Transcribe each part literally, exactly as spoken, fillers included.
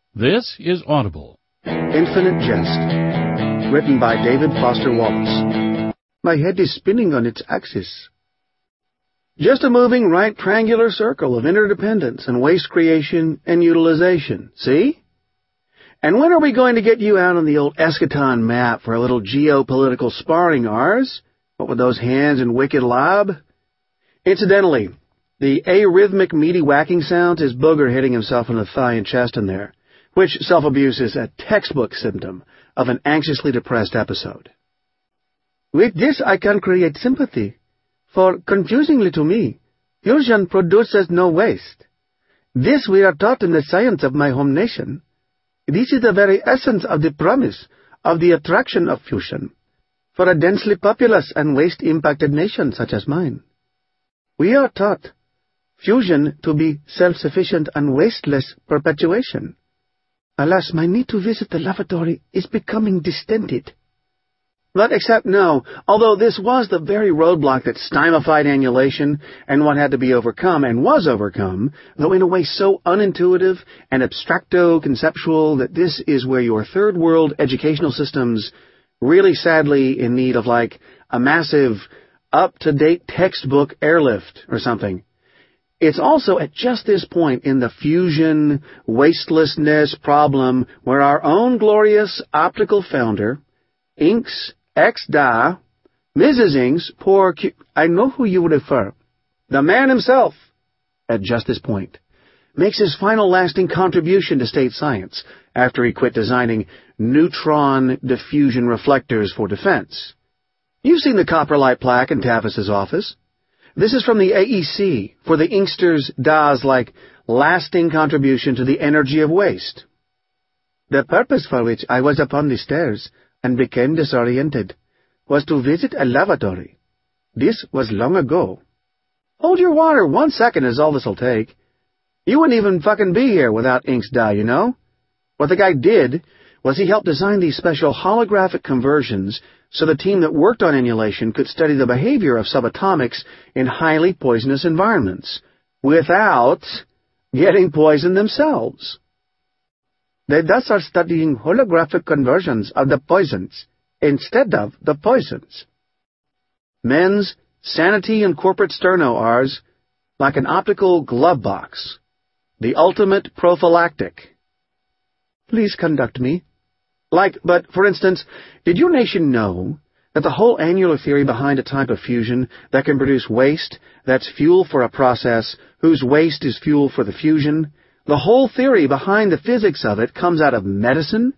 This is Audible. Infinite Jest. Written by David Foster Wallace. My head is spinning on its axis. Just a moving right triangular circle of interdependence and waste creation and utilization. See? And when are we going to get you out on the old eschaton map for a little geopolitical sparring, ours? What with those hands and wicked lob? Incidentally, the arrhythmic meaty whacking sounds is Booger hitting himself in the thigh and chest in there, which self-abuse is a textbook symptom of an anxiously depressed episode. With this I can create sympathy, for, confusingly to me, fusion produces no waste. This we are taught in the science of my home nation. This is the very essence of the promise of the attraction of fusion for a densely populous and waste-impacted nation such as mine. We are taught fusion to be self-sufficient and wasteless perpetuation. Alas, my need to visit the lavatory is becoming distended. But except no, although this was the very roadblock that stymified annulation and what had to be overcome and was overcome, though in a way so unintuitive and abstracto-conceptual that this is where your third world educational systems really sadly in need of like a massive up-to-date textbook airlift or something. It's also at just this point in the fusion, wastelessness problem where our own glorious optical founder, Inks X Da, Missus Inks, poor Q... I know who you would refer. The man himself, at just this point, makes his final lasting contribution to state science after he quit designing neutron diffusion reflectors for defense. You've seen the copper light plaque in Tavis's office. This is from the A E C for the Inksters Da's, like, lasting contribution to the energy of waste. The purpose for which I was upon the stairs and became disoriented was to visit a lavatory. This was long ago. Hold your water, one second is all this'll take. You wouldn't even fucking be here without Inks Da, you know? What the guy did was he helped design these special holographic conversions so the team that worked on annulation could study the behavior of subatomics in highly poisonous environments without getting poisoned themselves. They thus are studying holographic conversions of the poisons instead of the poisons. Men's sanity and corporate sterno ours like an optical glove box, the ultimate prophylactic. Please conduct me. Like, but, for instance, did your nation know that the whole annular theory behind a type of fusion that can produce waste, that's fuel for a process, whose waste is fuel for the fusion, the whole theory behind the physics of it comes out of medicine?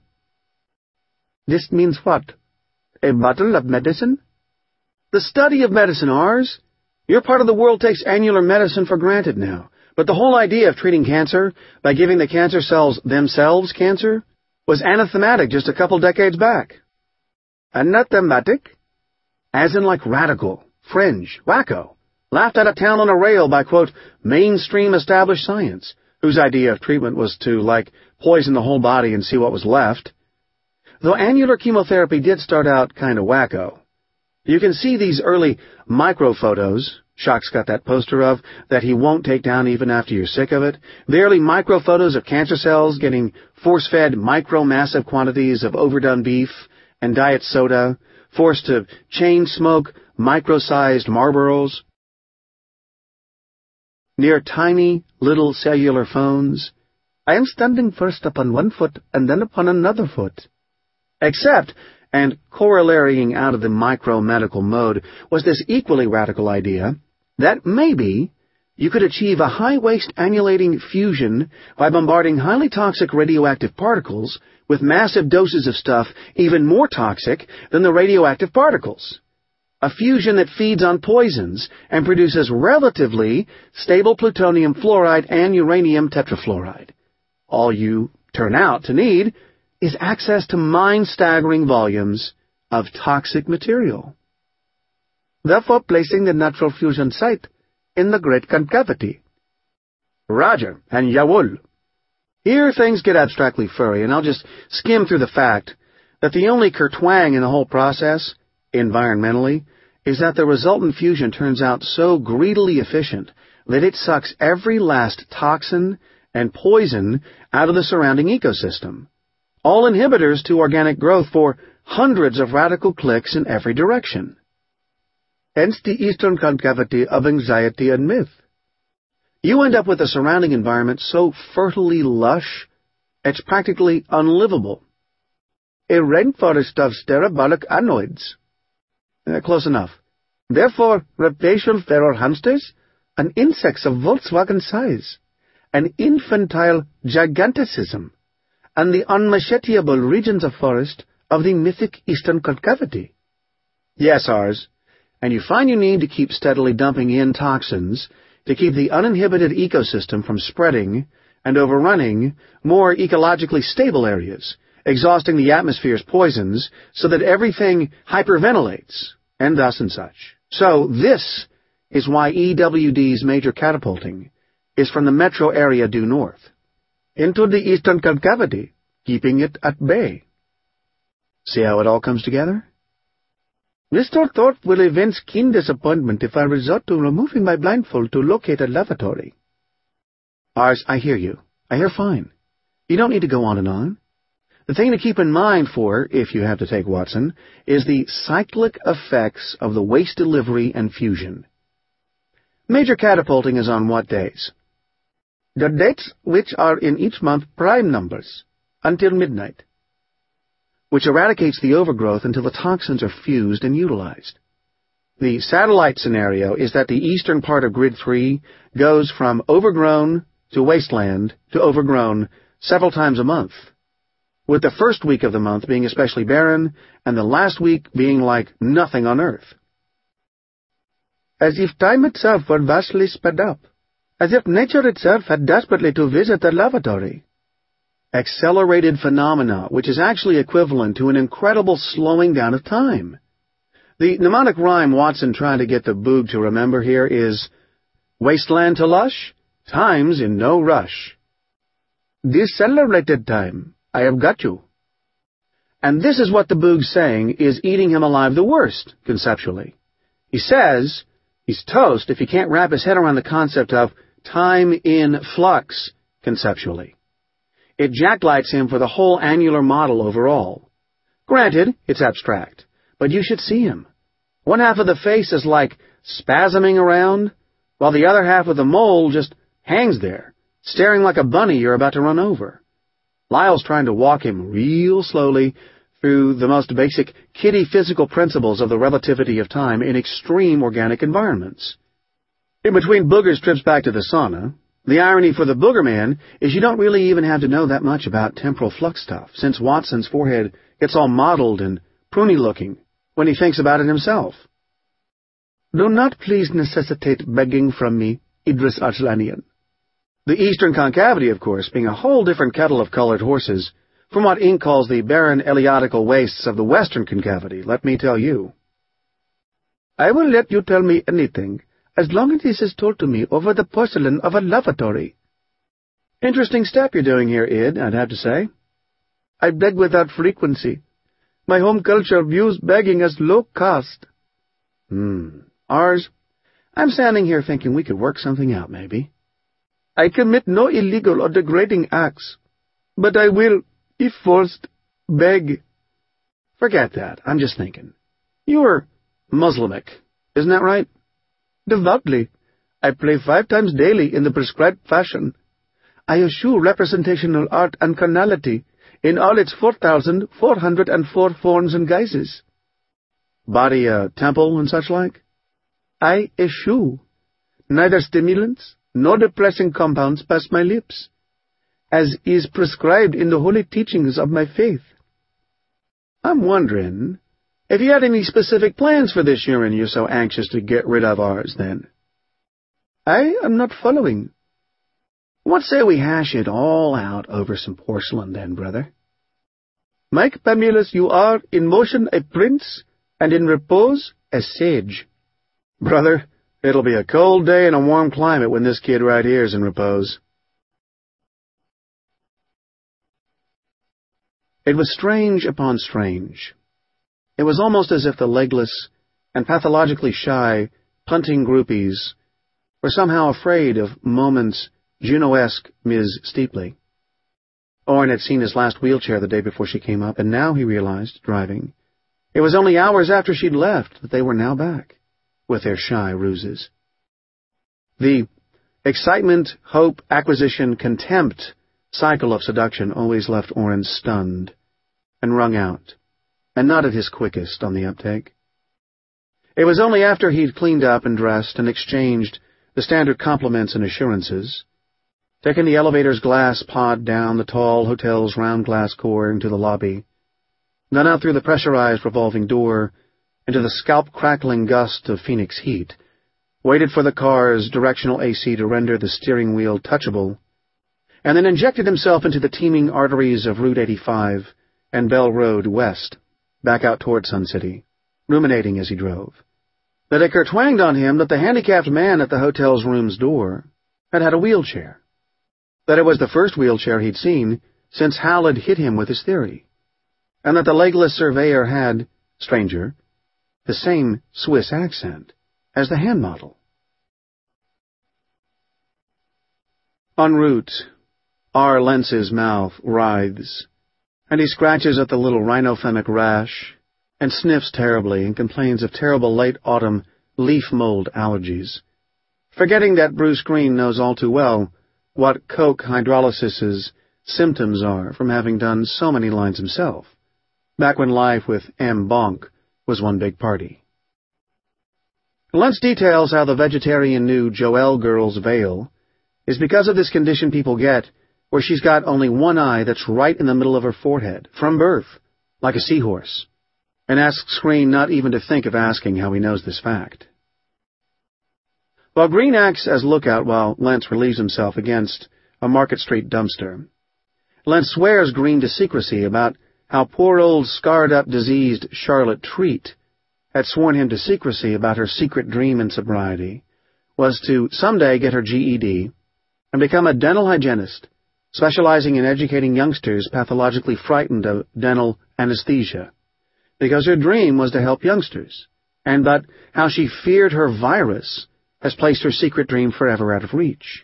This means what? A bottle of medicine? The study of medicine, ours? Your part of the world takes annular medicine for granted now, but the whole idea of treating cancer by giving the cancer cells themselves cancer was anathematic just a couple decades back. Anathematic? As in like radical, fringe, wacko, laughed out of town on a rail by, quote, mainstream established science, whose idea of treatment was to, like, poison the whole body and see what was left. Though annular chemotherapy did start out kind of wacko. You can see these early microphotos Shock's got that poster of that he won't take down even after you're sick of it. The early microphotos of cancer cells getting force-fed micro-massive quantities of overdone beef and diet soda, forced to chain-smoke micro-sized Marlboros. Near tiny, little cellular phones, I am standing first upon one foot and then upon another foot. Except, and corollarying out of the micro-medical mode, was this equally radical idea that maybe you could achieve a high-waste annulating fusion by bombarding highly toxic radioactive particles with massive doses of stuff even more toxic than the radioactive particles. A fusion that feeds on poisons and produces relatively stable plutonium fluoride and uranium tetrafluoride. All you turn out to need is access to mind-staggering volumes of toxic material, therefore placing the natural fusion site in the Great Concavity. Roger, and Yawool. Here things get abstractly furry, and I'll just skim through the fact that the only kertwang in the whole process, environmentally, is that the resultant fusion turns out so greedily efficient that it sucks every last toxin and poison out of the surrounding ecosystem, all inhibitors to organic growth for hundreds of radical clicks in every direction. Hence the eastern concavity of anxiety and myth. You end up with a surrounding environment so fertily lush, it's practically unlivable. A rainforest of sterabolic anoids. Uh, close enough. Therefore, rapacial feral hamsters, and insects of Volkswagen size, an infantile giganticism, and the unmacheteable regions of forest of the mythic eastern concavity. Yes, ours. And you find you need to keep steadily dumping in toxins to keep the uninhibited ecosystem from spreading and overrunning more ecologically stable areas, exhausting the atmosphere's poisons so that everything hyperventilates, and thus and such. So this is why E W D's major catapulting is from the metro area due north, into the eastern concavity, keeping it at bay. See how it all comes together? Mister Thorpe will evince keen disappointment if I resort to removing my blindfold to locate a lavatory. Ars, I hear you. I hear fine. You don't need to go on and on. The thing to keep in mind for, if you have to take Watson, is the cyclic effects of the waste delivery and fusion. Major catapulting is on what days? The dates which are in each month prime numbers, until midnight, which eradicates the overgrowth until the toxins are fused and utilized. The satellite scenario is that the eastern part of Grid three goes from overgrown to wasteland to overgrown several times a month, with the first week of the month being especially barren and the last week being like nothing on Earth. As if time itself were vastly sped up, as if nature itself had desperately to visit the lavatory. Accelerated phenomena, which is actually equivalent to an incredible slowing down of time. The mnemonic rhyme Watson trying to get the boog to remember here is, wasteland to lush, time's in no rush. Decelerated time, I have got you. And this is what the boog's saying is eating him alive the worst, conceptually. He says he's toast if he can't wrap his head around the concept of time in flux, conceptually. It jacklights him for the whole annular model overall. Granted, it's abstract, but you should see him. One half of the face is like spasming around, while the other half of the mole just hangs there, staring like a bunny you're about to run over. Lyle's trying to walk him real slowly through the most basic kiddie physical principles of the relativity of time in extreme organic environments. In between Booger's trips back to the sauna, the irony for the Booger Man is you don't really even have to know that much about temporal flux stuff, since Watson's forehead gets all mottled and pruny-looking when he thinks about it himself. Do not please necessitate begging from me, Idris Arslanian. The eastern concavity, of course, being a whole different kettle of colored horses from what Inc calls the barren eleotical wastes of the western concavity, let me tell you. I will let you tell me anything, as long as this is told to me over the porcelain of a lavatory. Interesting step you're doing here, Id, I'd have to say. I beg without frequency. My home culture views begging as low cost. Hmm. Ours? I'm standing here thinking we could work something out, maybe. I commit no illegal or degrading acts, but I will, if forced, beg. Forget that. I'm just thinking. You're Muslimic, isn't that right? Devoutly. I pray five times daily in the prescribed fashion. I eschew representational art and carnality in all its four thousand four hundred and four forms and guises. Body a temple and such like? I eschew. Neither stimulants nor depressing compounds pass my lips, as is prescribed in the holy teachings of my faith. I'm wondering if you had any specific plans for this urine you're so anxious to get rid of ours, then. I am not following. What say we hash it all out over some porcelain, then, brother? Mike Pamulus, you are in motion a prince, and in repose a sage. Brother, it'll be a cold day in a warm climate when this kid right here's in repose. It was strange upon strange. It was almost as if the legless and pathologically shy punting groupies were somehow afraid of moments Juno-esque Miz Steepley. Orrin had seen his last wheelchair the day before she came up, and now he realized, driving, it was only hours after she'd left that they were now back, with their shy ruses. The excitement, hope, acquisition, contempt cycle of seduction always left Orrin stunned and wrung out, and not at his quickest on the uptake. It was only after he'd cleaned up and dressed and exchanged the standard compliments and assurances, taken the elevator's glass pod down the tall hotel's round glass core into the lobby, gone out through the pressurized revolving door into the scalp-crackling gust of Phoenix heat, waited for the car's directional A C to render the steering wheel touchable, and then injected himself into the teeming arteries of Route eighty-five and Bell Road west, back out toward Sun City, ruminating as he drove, that it twanged on him that the handicapped man at the hotel's room's door had had a wheelchair, that it was the first wheelchair he'd seen since Hal had hit him with his theory, and that the legless surveyor had, stranger, the same Swiss accent as the hand model. En route, R. Lentz's mouth writhes, and he scratches at the little rhinophemic rash, and sniffs terribly and complains of terrible late autumn leaf mold allergies, forgetting that Bruce Green knows all too well what coke hydrolysis's symptoms are from having done so many lines himself, back when life with M. Bonk was one big party. Lentz details how the vegetarian new Joelle girl's veil is because of this condition people get where she's got only one eye that's right in the middle of her forehead, from birth, like a seahorse, and asks Green not even to think of asking how he knows this fact. While Green acts as lookout while Lentz relieves himself against a Market Street dumpster, Lentz swears Green to secrecy about how poor old scarred-up, diseased Charlotte Treat had sworn him to secrecy about her secret dream in sobriety was to someday get her G E D and become a dental hygienist, specializing in educating youngsters pathologically frightened of dental anesthesia, because her dream was to help youngsters, and but how she feared her virus has placed her secret dream forever out of reach.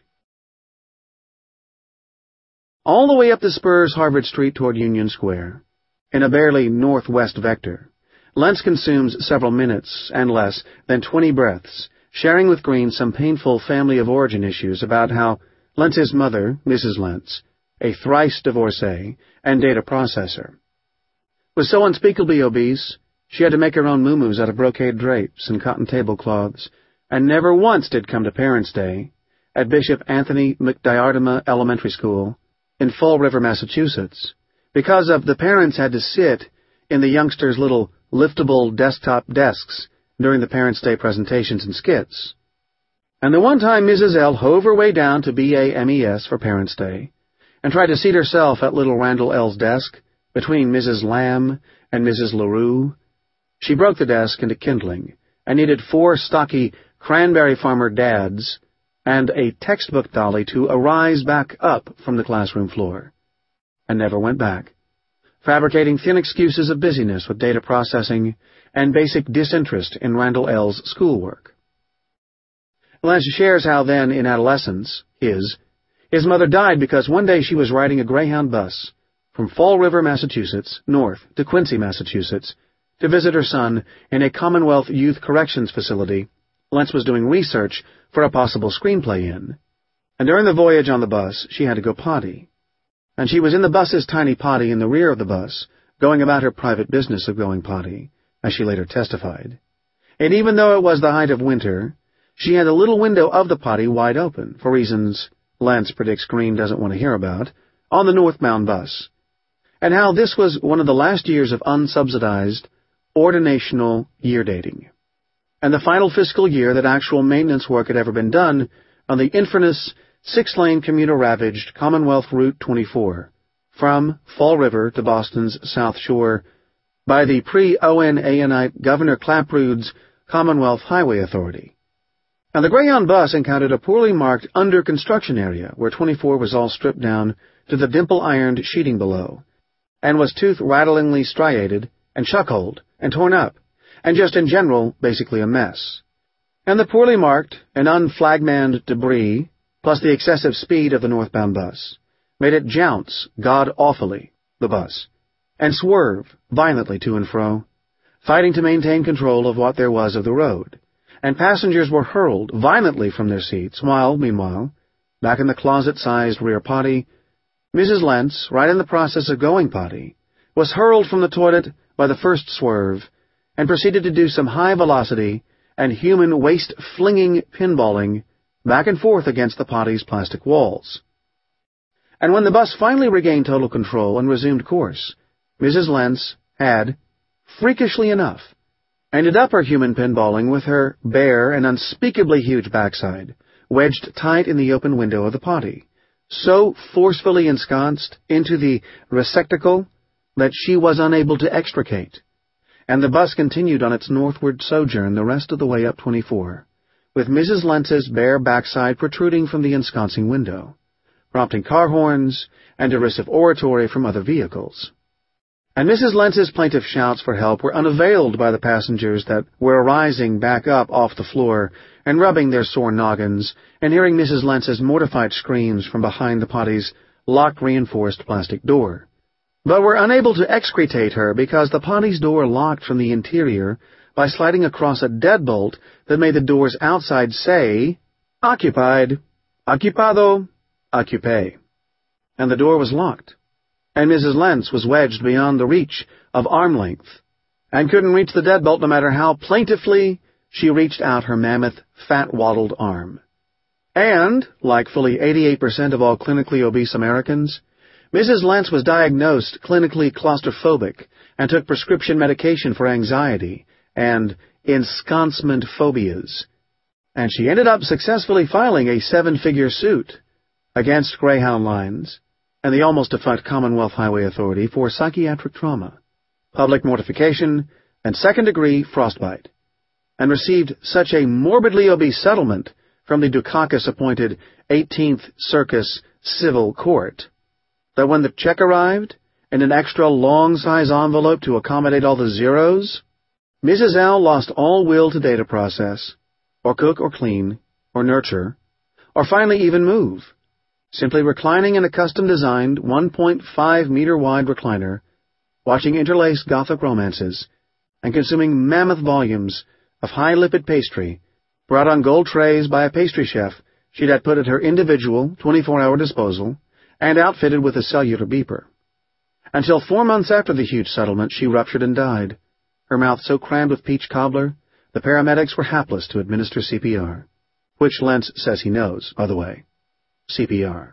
All the way up the spur's Harvard Street toward Union Square, in a barely northwest vector, Lentz consumes several minutes and less than twenty breaths, sharing with Green some painful family of origin issues about how Lentz's mother, Missus Lentz, a thrice divorcee and data processor, was so unspeakably obese she had to make her own muumuus out of brocade drapes and cotton tablecloths, and never once did come to Parents' Day at Bishop Anthony McDiartima Elementary School in Fall River, Massachusetts, because of the parents had to sit in the youngsters' little liftable desktop desks during the Parents' Day presentations and skits. And the one time Missus L hove her way down to B A M E S for Parents' Day and tried to seat herself at little Randall L's desk between Missus Lamb and Missus LaRue, she broke the desk into kindling and needed four stocky cranberry farmer dads and a textbook dolly to arise back up from the classroom floor, and never went back, fabricating thin excuses of busyness with data processing and basic disinterest in Randall L's schoolwork. Lentz shares how then, in adolescence, his, his mother died because one day she was riding a Greyhound bus from Fall River, Massachusetts, north to Quincy, Massachusetts, to visit her son in a Commonwealth Youth Corrections facility Lentz was doing research for a possible screenplay in, and during the voyage on the bus, she had to go potty. And she was in the bus's tiny potty in the rear of the bus, going about her private business of going potty, as she later testified. And even though it was the height of winter, she had the little window of the potty wide open, for reasons Lentz predicts Green doesn't want to hear about, on the northbound bus, and how this was one of the last years of unsubsidized, ordinational year dating, and the final fiscal year that actual maintenance work had ever been done on the infamous six-lane commuter-ravaged Commonwealth Route twenty-four, from Fall River to Boston's South Shore, by the pre-O N A-ite Governor Clapprood's Commonwealth Highway Authority. And the Greyhound bus encountered a poorly marked under-construction area where twenty-four was all stripped down to the dimple-ironed sheeting below, and was tooth-rattlingly striated and chuckholed and torn up, and just in general basically a mess. And the poorly marked and unflagmanned debris plus the excessive speed of the northbound bus, made it jounce god-awfully, the bus, and swerve violently to and fro, fighting to maintain control of what there was of the road, and passengers were hurled violently from their seats, while, meanwhile, back in the closet-sized rear potty, Missus Lentz, right in the process of going potty, was hurled from the toilet by the first swerve, and proceeded to do some high-velocity and human waist-flinging pinballing back and forth against the potty's plastic walls. And when the bus finally regained total control and resumed course, Missus Lentz had, freakishly enough, ended up her human pinballing with her bare and unspeakably huge backside wedged tight in the open window of the potty, so forcefully ensconced into the receptacle that she was unable to extricate, and the bus continued on its northward sojourn the rest of the way up twenty-four, with Missus Lentz's bare backside protruding from the ensconcing window, prompting car horns and derisive oratory from other vehicles. And Missus Lentz's plaintive shouts for help were unavailed by the passengers that were arising back up off the floor and rubbing their sore noggins and hearing Missus Lentz's mortified screams from behind the potty's lock-reinforced plastic door, but were unable to excretate her because the potty's door locked from the interior by sliding across a deadbolt that made the door's outside say, "Occupied, occupado, occupé," and the door was locked, and Missus Lentz was wedged beyond the reach of arm length, and couldn't reach the deadbolt no matter how plaintively she reached out her mammoth, fat-waddled arm. And, like fully eighty-eight percent of all clinically obese Americans, Missus Lentz was diagnosed clinically claustrophobic and took prescription medication for anxiety and ensconcement phobias, and she ended up successfully filing a seven-figure suit against Greyhound Lines and the almost-defunct Commonwealth Highway Authority for psychiatric trauma, public mortification, and second-degree frostbite, and received such a morbidly obese settlement from the Dukakis-appointed eighteenth Circus Civil Court that when the check arrived in an extra long-size envelope to accommodate all the zeros, Missus L lost all will to data process, or cook or clean, or nurture, or finally even move, simply reclining in a custom-designed one point five meter wide recliner, watching interlaced Gothic romances, and consuming mammoth volumes of high-lipid pastry brought on gold trays by a pastry chef she'd had put at her individual twenty-four hour disposal and outfitted with a cellular beeper. Until four months after the huge settlement, she ruptured and died, her mouth so crammed with peach cobbler, the paramedics were hapless to administer C P R, which Lentz says he knows, by the way. C P R.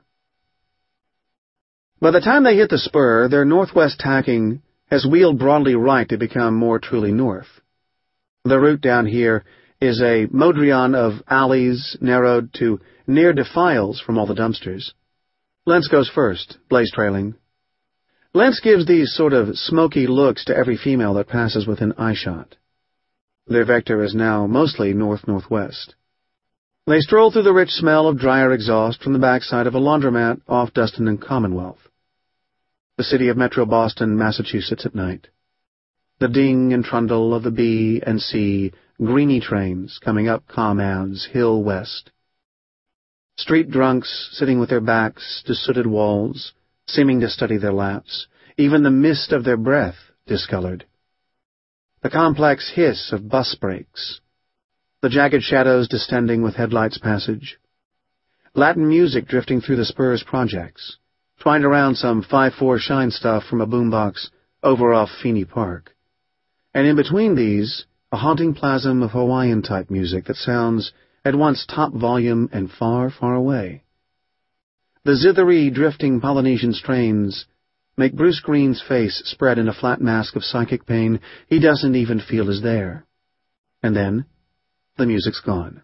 By the time they hit the spur, their northwest tacking has wheeled broadly right to become more truly north. The route down here is a modrion of alleys narrowed to near defiles from all the dumpsters. Lentz goes first, blaze-trailing. Lentz gives these sort of smoky looks to every female that passes within eyeshot. Their vector is now mostly north-northwest. They stroll through the rich smell of dryer exhaust from the backside of a laundromat off Dustin and Commonwealth, the city of Metro Boston, Massachusetts at night. The ding and trundle of the B and C greeny trains coming up Common's Hill West. Street drunks sitting with their backs to sooted walls, seeming to study their laps, even the mist of their breath discolored. The complex hiss of bus brakes, the jagged shadows distending with headlights' passage, Latin music drifting through the spur's projects, twined around some five four shine stuff from a boombox over off Feeney Park, and in between these, a haunting plasm of Hawaiian-type music that sounds at once top volume and far, far away. The zithery, drifting Polynesian strains make Bruce Green's face spread in a flat mask of psychic pain he doesn't even feel is there. And then, the music's gone.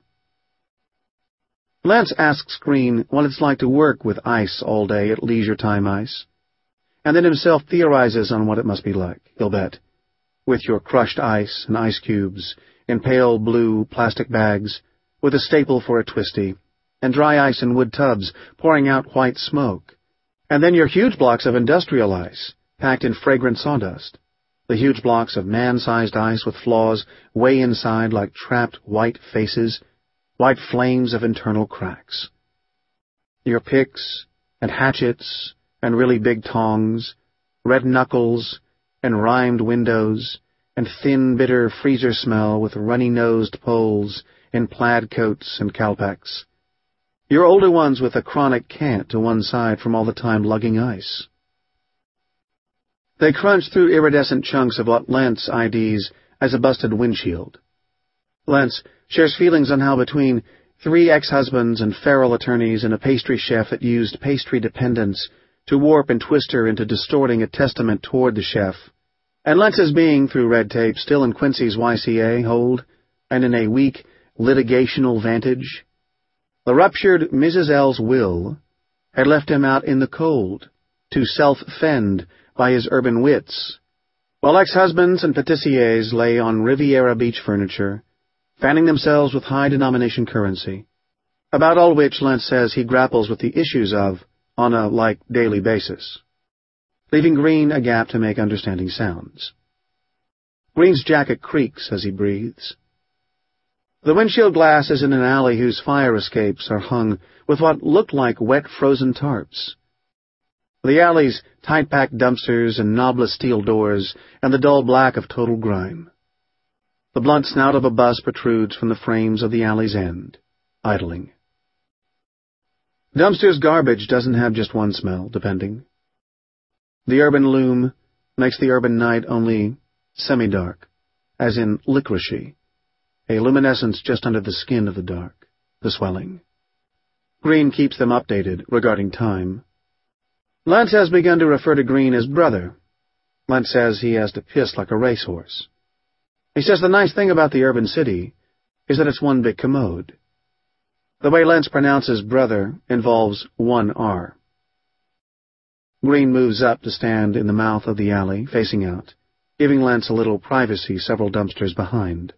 Lentz asks Green what it's like to work with ice all day at Leisure Time Ice, and then himself theorizes on what it must be like, he'll bet, with your crushed ice and ice cubes in pale blue plastic bags, with a staple for a twisty, and dry ice in wood tubs pouring out white smoke, and then your huge blocks of industrial ice, packed in fragrant sawdust, the huge blocks of man-sized ice with flaws way inside like trapped white faces, white flames of internal cracks. Your picks, and hatchets, and really big tongs, red knuckles, and rimed windows, and thin, bitter freezer smell with runny-nosed poles in plaid coats and calpacs. Your older ones with a chronic cant to one side from all the time lugging ice. They crunch through iridescent chunks of what Lance I Ds as a busted windshield. Lance shares feelings on how between three ex-husbands and feral attorneys and a pastry chef that used pastry dependence to warp and twist her into distorting a testament toward the chef, and Lence's being, through red tape, still in Quincy's Y C A hold, and in a weak litigational vantage, the ruptured Missus L's will had left him out in the cold to self-fend by his urban wits, while ex-husbands and patissiers lay on Riviera beach furniture, fanning themselves with high-denomination currency, about all which Lance says he grapples with the issues of on a, like, daily basis, leaving Green a gap to make understanding sounds. Green's jacket creaks as he breathes. The windshield glass is in an alley whose fire escapes are hung with what looked like wet frozen tarps. The alley's tight-packed dumpsters and knobless steel doors and the dull black of total grime. The blunt snout of a bus protrudes from the frames of the alley's end, idling. Dumpster's garbage doesn't have just one smell, depending. The urban loom makes the urban night only semi-dark, as in licoricey, a luminescence just under the skin of the dark, the swelling. Green keeps them updated regarding time. Lance has begun to refer to Green as brother. Lance says he has to piss like a racehorse. He says the nice thing about the urban city is that it's one big commode. The way Lance pronounces brother involves one R. Green moves up to stand in the mouth of the alley, facing out, giving Lance a little privacy several dumpsters behind.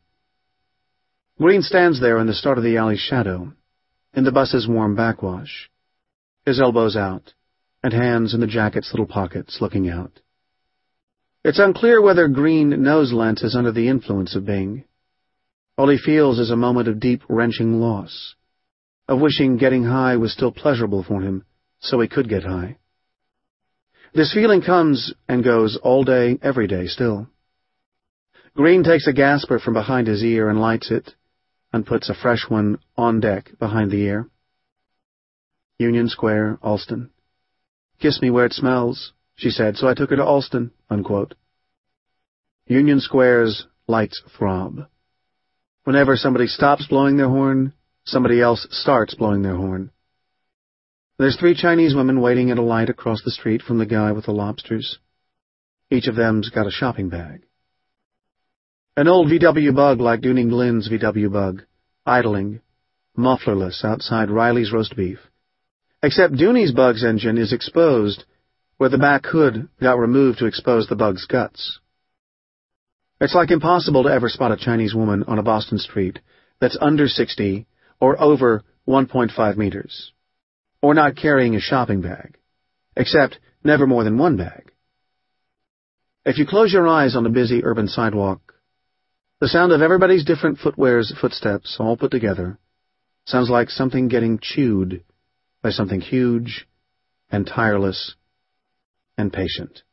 Green stands there in the start of the alley's shadow, in the bus's warm backwash, his elbows out, and hands in the jacket's little pockets, looking out. It's unclear whether Green knows Lance is under the influence of Bing. All he feels is a moment of deep, wrenching loss, of wishing getting high was still pleasurable for him, so he could get high. This feeling comes and goes all day, every day still. Green takes a gasper from behind his ear and lights it, and puts a fresh one on deck behind the ear. Union Square, Alston. Kiss me where it smells, she said, so I took her to Alston, unquote. Union Square's lights throb. Whenever somebody stops blowing their horn, somebody else starts blowing their horn. There's three Chinese women waiting at a light across the street from the guy with the lobsters. Each of them's got a shopping bag. An old V W bug like Dooning Lynn's V W bug, idling, mufflerless outside Riley's roast beef. Except Dooney's bug's engine is exposed, where the back hood got removed to expose the bug's guts. It's like impossible to ever spot a Chinese woman on a Boston street that's under sixty or over one point five meters, or not carrying a shopping bag, except never more than one bag. If you close your eyes on a busy urban sidewalk, the sound of everybody's different footwear's footsteps all put together sounds like something getting chewed by something huge and tireless and patient.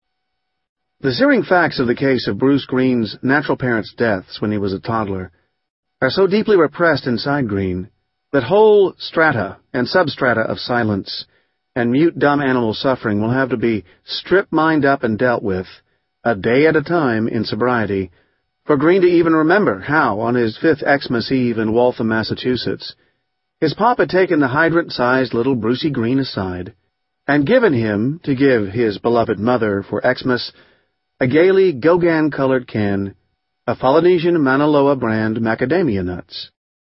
The searing facts of the case of Bruce Green's natural parents' deaths when he was a toddler are so deeply repressed inside Green that whole strata and substrata of silence and mute dumb animal suffering will have to be strip-mined up and dealt with, a day at a time in sobriety, for Green to even remember how, on his fifth Xmas Eve in Waltham, Massachusetts, his pop had taken the hydrant-sized little Brucey Green aside and given him, to give his beloved mother for Xmas, a gaily Gauguin-colored can of Polynesian Mauna Loa brand macadamia nuts.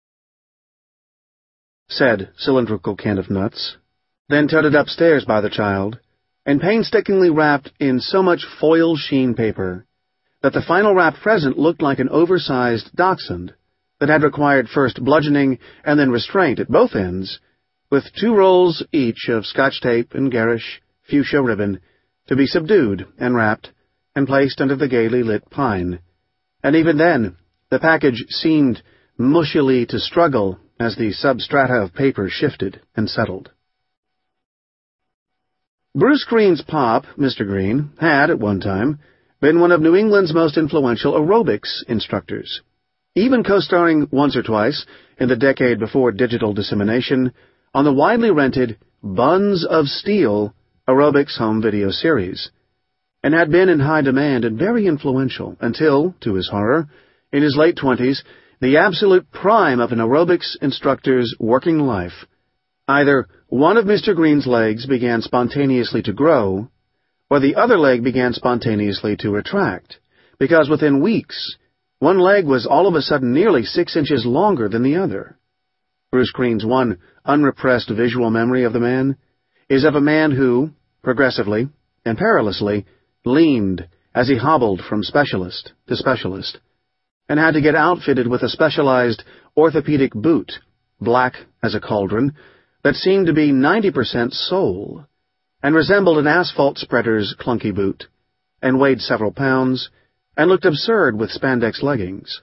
Said cylindrical can of nuts, then toted upstairs by the child, and painstakingly wrapped in so much foil sheen paper that the final wrapped present looked like an oversized dachshund that had required first bludgeoning and then restraint at both ends, with two rolls each of Scotch tape and garish fuchsia ribbon to be subdued and wrapped and placed under the gaily lit pine. And even then, the package seemed mushily to struggle as the substrata of paper shifted and settled. Bruce Green's pop, Mister Green, had, at one time, been one of New England's most influential aerobics instructors, even co-starring once or twice, in the decade before digital dissemination, on the widely rented Buns of Steel aerobics home video series, and had been in high demand and very influential until, to his horror, in his late twenties, the absolute prime of an aerobics instructor's working life, either one of Mister Green's legs began spontaneously to grow, or the other leg began spontaneously to retract, because within weeks, one leg was all of a sudden nearly six inches longer than the other. Bruce Green's one unrepressed visual memory of the man is of a man who, progressively and perilously, leaned as he hobbled from specialist to specialist, and had to get outfitted with a specialized orthopedic boot, black as a cauldron, that seemed to be ninety percent sole, and resembled an asphalt spreader's clunky boot, and weighed several pounds, and looked absurd with spandex leggings.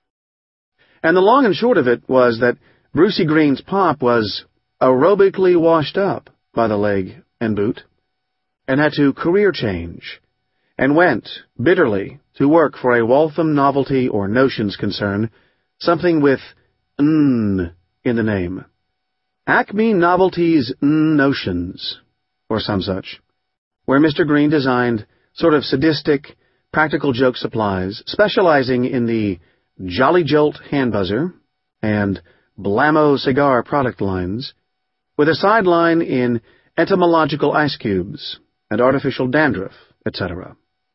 And the long and short of it was that Brucey Green's pop was aerobically washed up by the leg and boot, and had to career change, and went, bitterly, to work for a Waltham Novelty or Notions concern, something with N in the name. Acme Novelties N Notions, or some such, where Mister Green designed sort of sadistic, practical joke supplies, specializing in the Jolly Jolt hand buzzer and Blammo cigar product lines, with a sideline in entomological ice cubes and artificial dandruff, et cetera.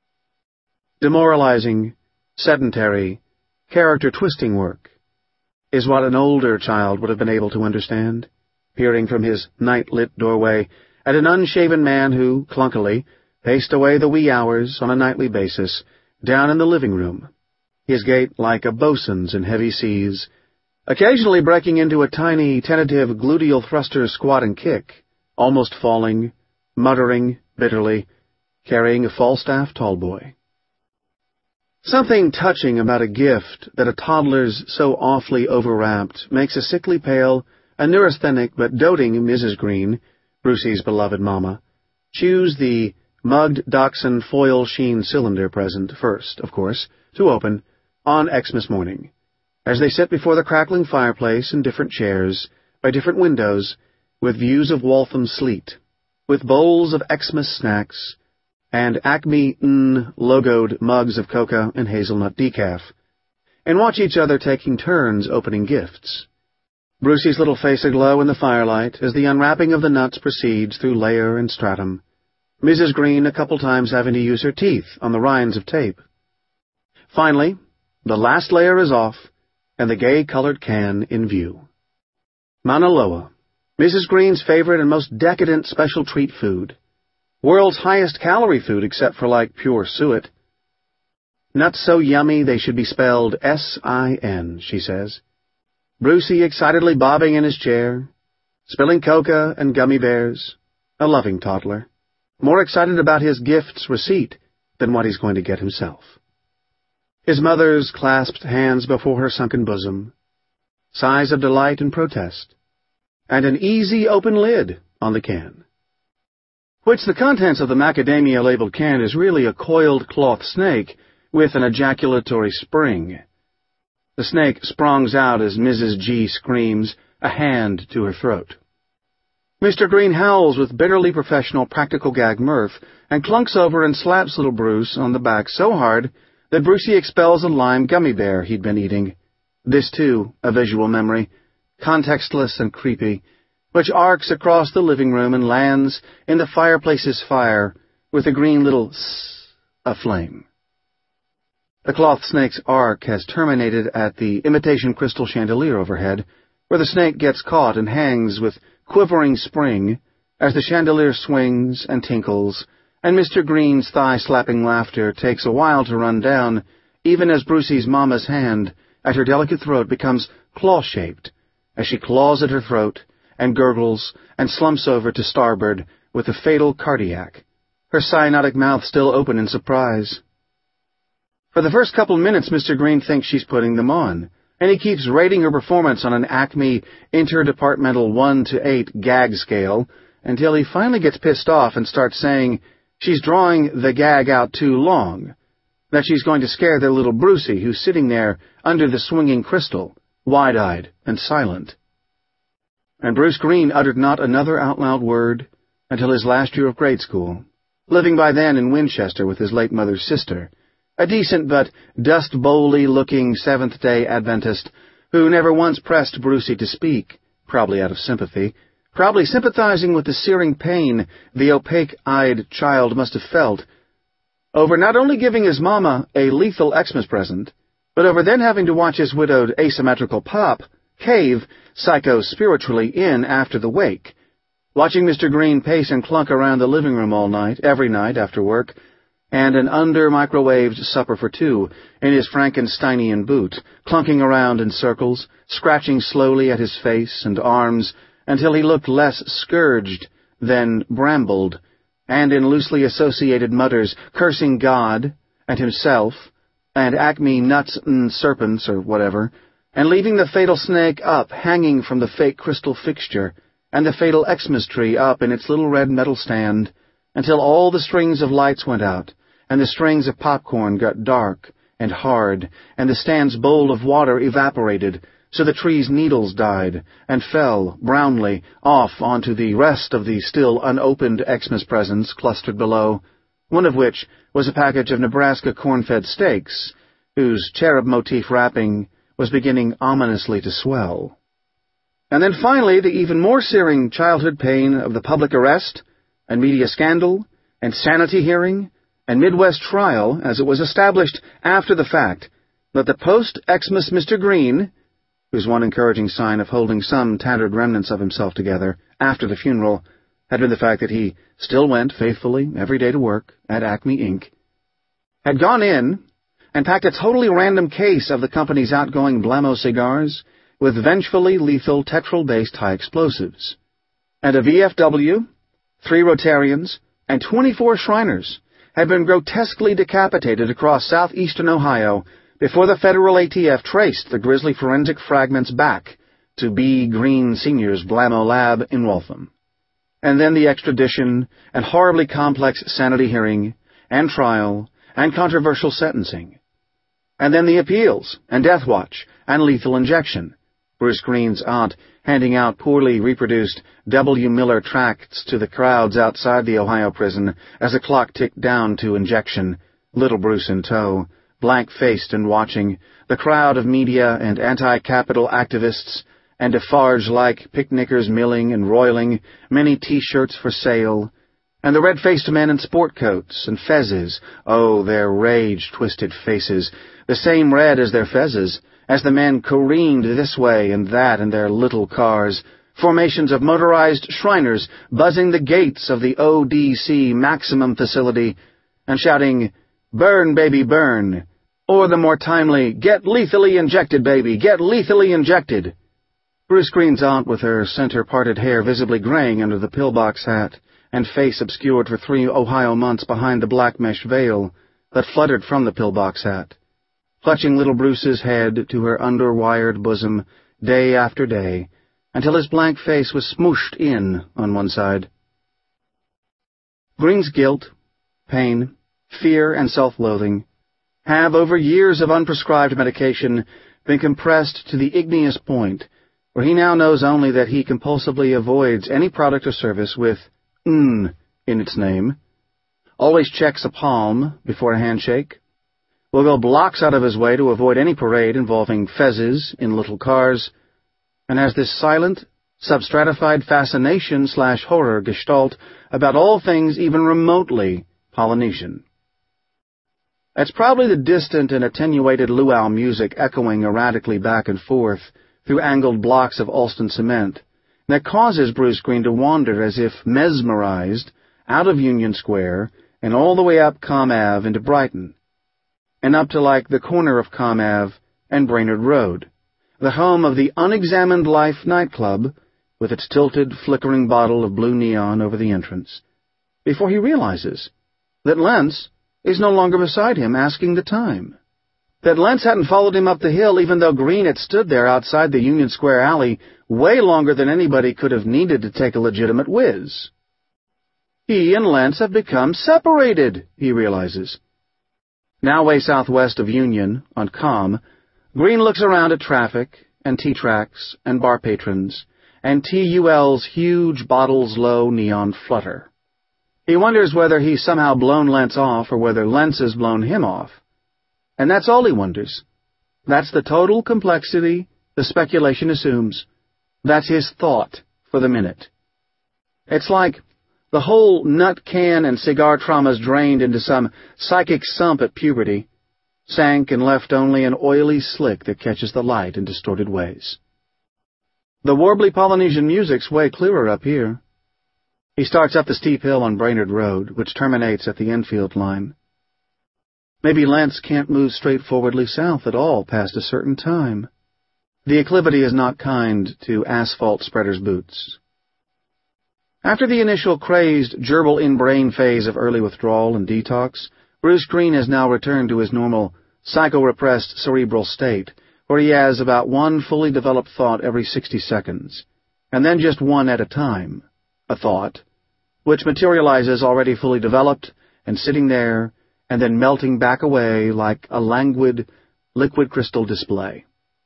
Demoralizing, sedentary, character-twisting work is what an older child would have been able to understand, peering from his night-lit doorway at an unshaven man who, clunkily, paced away the wee hours on a nightly basis down in the living room, his gait like a bosun's in heavy seas, occasionally breaking into a tiny, tentative gluteal thruster squat and kick, almost falling, muttering bitterly, carrying a Falstaff tallboy. Something touching about a gift that a toddler's so awfully overwrapped makes a sickly pale, a neurasthenic but doting Missus Green, Brucey's beloved mamma, choose the mugged dachshund foil sheen cylinder present first, of course, to open on Xmas morning, as they sit before the crackling fireplace in different chairs, by different windows, with views of Waltham sleet, with bowls of Xmas snacks, and Acme N logoed mugs of coca and hazelnut decaf, and watch each other taking turns opening gifts. Brucey's little face aglow in the firelight as the unwrapping of the nuts proceeds through layer and stratum, Missus Green a couple times having to use her teeth on the rinds of tape. Finally, the last layer is off, and the gay-colored can in view. Mauna Loa, Missus Green's favorite and most decadent special treat food. World's highest calorie food except for, like, pure suet. Nuts so yummy they should be spelled S I N, she says. Brucey excitedly bobbing in his chair, spilling coca and gummy bears, a loving toddler, more excited about his gift's receipt than what he's going to get himself. His mother's clasped hands before her sunken bosom, sighs of delight and protest, and an easy open lid on the can, which the contents of the macadamia-labeled can is really a coiled cloth snake with an ejaculatory spring. The snake sprongs out as Missus G screams, a hand to her throat. Mister Green howls with bitterly professional practical gag mirth and clunks over and slaps little Bruce on the back so hard that Brucey expels a lime gummy bear he'd been eating. This, too, a visual memory, contextless and creepy, which arcs across the living room and lands in the fireplace's fire with a green little s aflame. The cloth snake's arc has terminated at the imitation crystal chandelier overhead, where the snake gets caught and hangs with quivering spring as the chandelier swings and tinkles, and Mister Green's thigh-slapping laughter takes a while to run down, even as Brucey's mama's hand at her delicate throat becomes claw-shaped, as she claws at her throat and gurgles and slumps over to starboard with a fatal cardiac, her cyanotic mouth still open in surprise. For the first couple minutes, Mister Green thinks she's putting them on, and he keeps rating her performance on an Acme interdepartmental one to eight gag scale until he finally gets pissed off and starts saying she's drawing the gag out too long, that she's going to scare their little Brucey, who's sitting there under the swinging crystal, wide-eyed and silent. And Bruce Greene uttered not another out-loud word until his last year of grade school, living by then in Winchester with his late mother's sister, a decent but dust-bowly-looking Seventh-day Adventist who never once pressed Brucey to speak, probably out of sympathy, probably sympathizing with the searing pain the opaque-eyed child must have felt over not only giving his mama a lethal Xmas present, but over then having to watch his widowed asymmetrical pop cave psycho-spiritually in after the wake, watching Mister Greene pace and clunk around the living room all night, every night after work, and an under-microwaved supper for two in his Frankensteinian boot, clunking around in circles, scratching slowly at his face and arms until he looked less scourged than brambled, and in loosely associated mutters cursing God and himself and Acme nuts and serpents or whatever, and leaving the fatal snake up hanging from the fake crystal fixture and the fatal Xmas tree up in its little red metal stand until all the strings of lights went out and the strings of popcorn got dark and hard and the stand's bowl of water evaporated so the tree's needles died and fell brownly off onto the rest of the still unopened Xmas presents clustered below, one of which was a package of Nebraska corn-fed steaks, whose cherub motif wrapping was beginning ominously to swell. And then finally the even more searing childhood pain of the public arrest and media scandal and sanity hearing and Midwest trial as it was established after the fact that the post-Xmas Mister Greene, whose one encouraging sign of holding some tattered remnants of himself together after the funeral had been the fact that he still went faithfully every day to work at Acme Incorporated, had gone in and packed a totally random case of the company's outgoing Blamo cigars with vengefully lethal tetrol-based high explosives, and a V F W, three Rotarians, and twenty-four Shriners had been grotesquely decapitated across southeastern Ohio before the federal A T F traced the grisly forensic fragments back to B. Greene Senior's Blamo lab in Waltham. And then the extradition and horribly complex sanity hearing and trial and controversial sentencing. And then the appeals and death watch and lethal injection, Bruce Greene's aunt handing out poorly reproduced W. Miller tracts to the crowds outside the Ohio prison as the clock ticked down to injection, little Bruce in tow, blank-faced and watching, the crowd of media and anti-capital activists and Defarge-like picnickers milling and roiling, many T-shirts for sale, and the red-faced men in sport coats and fezes, oh, their rage-twisted faces, the same red as their fezes, as the men careened this way and that in their little cars, formations of motorized Shriners buzzing the gates of the O D C Maximum facility and shouting, "Burn, baby, burn," or the more timely, "Get lethally injected, baby, get lethally injected." Bruce Greene's aunt, with her center-parted hair visibly graying under the pillbox hat and face obscured for three Ohio months behind the black mesh veil that fluttered from the pillbox hat, clutching little Bruce's head to her underwired bosom day after day until his blank face was smooshed in on one side. Greene's guilt, pain, fear, and self-loathing have, over years of unprescribed medication, been compressed to the igneous point where he now knows only that he compulsively avoids any product or service with "n" in its name, always checks a palm before a handshake, will go blocks out of his way to avoid any parade involving fezzes in little cars, and has this silent, substratified fascination slash horror gestalt about all things even remotely Polynesian. It's probably the distant and attenuated luau music echoing erratically back and forth through angled blocks of Alston cement that causes Bruce Greene to wander as if mesmerized out of Union Square and all the way up Comm Ave into Brighton, and up to like the corner of Comm Ave and Brainerd Road, the home of the Unexamined Life nightclub with its tilted, flickering bottle of blue neon over the entrance, before he realizes that Lentz is no longer beside him asking the time, that Lentz hadn't followed him up the hill even though Greene had stood there outside the Union Square alley way longer than anybody could have needed to take a legitimate whiz. He and Lentz have become separated, he realizes. Now way southwest of Union, on Comm, Green looks around at traffic, and T-Tracks, and bar patrons, and T U L's huge bottles-low neon flutter. He wonders whether he's somehow blown Lentz off or whether Lentz has blown him off. And that's all he wonders. That's the total complexity the speculation assumes. That's his thought for the minute. It's like the whole nut can and cigar traumas drained into some psychic sump at puberty, sank and left only an oily slick that catches the light in distorted ways. The warbly Polynesian music's way clearer up here. He starts up the steep hill on Brainerd Road, which terminates at the Enfield line. Maybe Lentz can't move straightforwardly south at all past a certain time. The acclivity is not kind to asphalt spreader's boots. After the initial crazed, gerbil-in-brain phase of early withdrawal and detox, Bruce Green has now returned to his normal, psycho-repressed cerebral state, where he has about one fully developed thought every sixty seconds, and then just one at a time, a thought, which materializes already fully developed and sitting there, and then melting back away like a languid, liquid crystal display.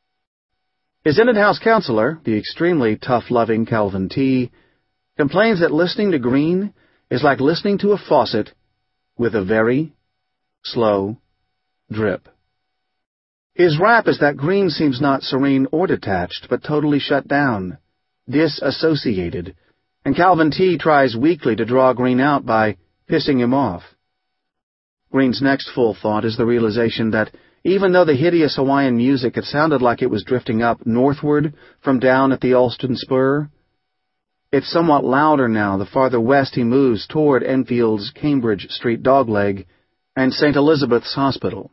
His in-house counselor, the extremely tough-loving Calvin T., complains that listening to Green is like listening to a faucet with a very slow drip. His rap is that Green seems not serene or detached, but totally shut down, disassociated, and Calvin T. tries weakly to draw Green out by pissing him off. Green's next full thought is the realization that even though the hideous Hawaiian music had sounded like it was drifting up northward from down at the Alston Spur, it's somewhat louder now the farther west he moves toward Enfield's Cambridge Street dogleg and Saint Elizabeth's Hospital.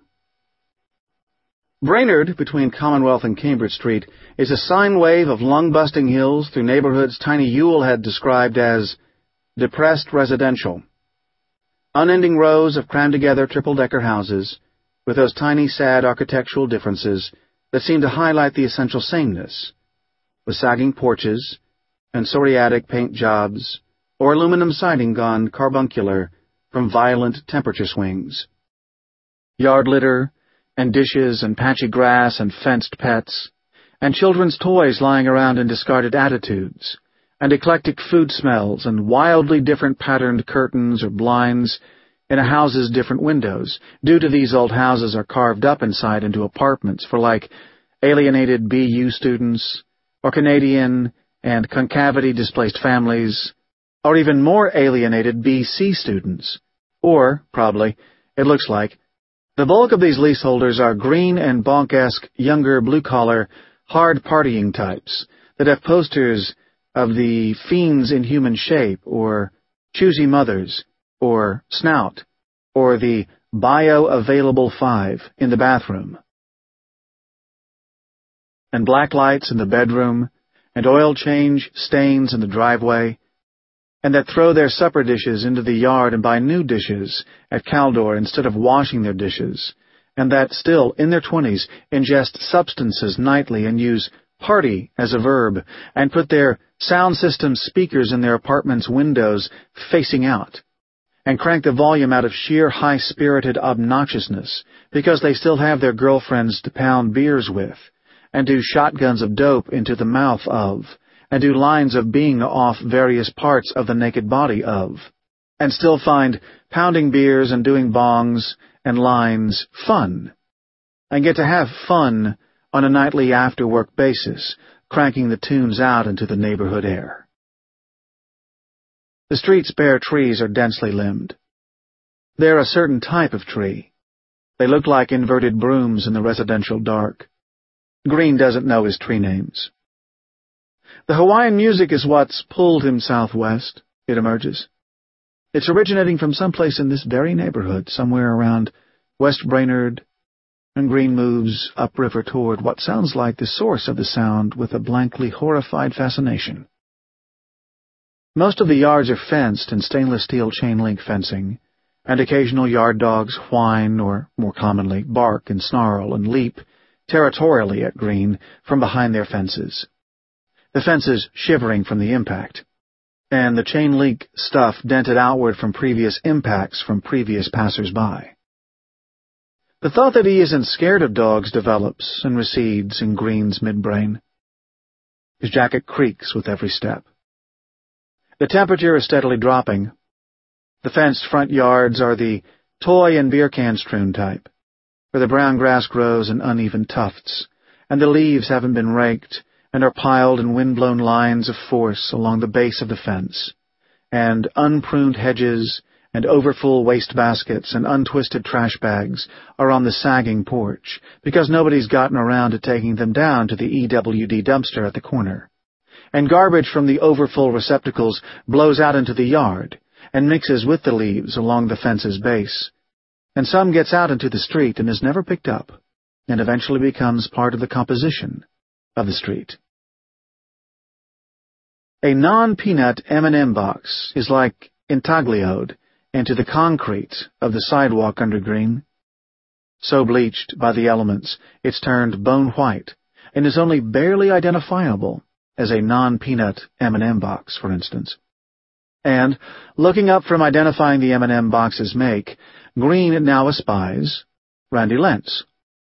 Brainerd, between Commonwealth and Cambridge Street, is a sine wave of lung-busting hills through neighborhoods Tiny Ewell had described as depressed residential. Unending rows of crammed-together triple-decker houses, with those tiny, sad architectural differences that seem to highlight the essential sameness, with sagging porches and psoriatic paint jobs, or aluminum siding gone carbuncular from violent temperature swings. Yard litter, and dishes and patchy grass and fenced pets, and children's toys lying around in discarded attitudes, and eclectic food smells and wildly different patterned curtains or blinds in a house's different windows. Due to these old houses are carved up inside into apartments for like alienated B U students, or Canadian and concavity-displaced families, or even more alienated B C students. Or, probably, it looks like, the bulk of these leaseholders are green and bonk-esque, younger, blue-collar, hard partying types that have posters of the Fiends in Human Shape, or Choosy Mothers, or Snout, or the Bioavailable Five in the bathroom. And black lights in the bedroom, and oil change stains in the driveway, and that throw their supper dishes into the yard and buy new dishes at Caldor instead of washing their dishes, and that still, in their twenties, ingest substances nightly and use party as a verb, and put their sound system speakers in their apartment's windows facing out, and crank the volume out of sheer high-spirited obnoxiousness because they still have their girlfriends to pound beers with, and do shotguns of dope into the mouth of, and do lines of being off various parts of the naked body of, and still find pounding beers and doing bongs and lines fun, and get to have fun on a nightly after-work basis, cranking the tunes out into the neighborhood air. The street's bare trees are densely limbed. They're a certain type of tree. They look like inverted brooms in the residential dark. Green doesn't know his tree names. The Hawaiian music is what's pulled him southwest, it emerges. It's originating from someplace in this very neighborhood, somewhere around West Brainerd, and Green moves upriver toward what sounds like the source of the sound with a blankly horrified fascination. Most of the yards are fenced in stainless steel chain-link fencing, and occasional yard dogs whine or, more commonly, bark and snarl and leap territorially at Green from behind their fences, the fences shivering from the impact. and the chain-link stuff dented outward from previous impacts from previous passers-by. The thought that he isn't scared of dogs develops and recedes in Green's midbrain. His jacket creaks with every step. The temperature is steadily dropping. The fenced front yards are the toy and beer can strewn type, where the brown grass grows in uneven tufts, and the leaves haven't been raked and are piled in wind-blown lines of force along the base of the fence, and unpruned hedges and overfull wastebaskets and untwisted trash bags are on the sagging porch, because nobody's gotten around to taking them down to the E W D dumpster at the corner. And garbage from the overfull receptacles blows out into the yard and mixes with the leaves along the fence's base, and some gets out into the street and is never picked up, and eventually becomes part of the composition of the street. A non-peanut M and M box is like intaglioed into the concrete of the sidewalk under Green. So bleached by the elements, it's turned bone white and is only barely identifiable as a non-peanut M and M box, for instance. And, looking up from identifying the M and M box's make, Green now espies Randy Lentz.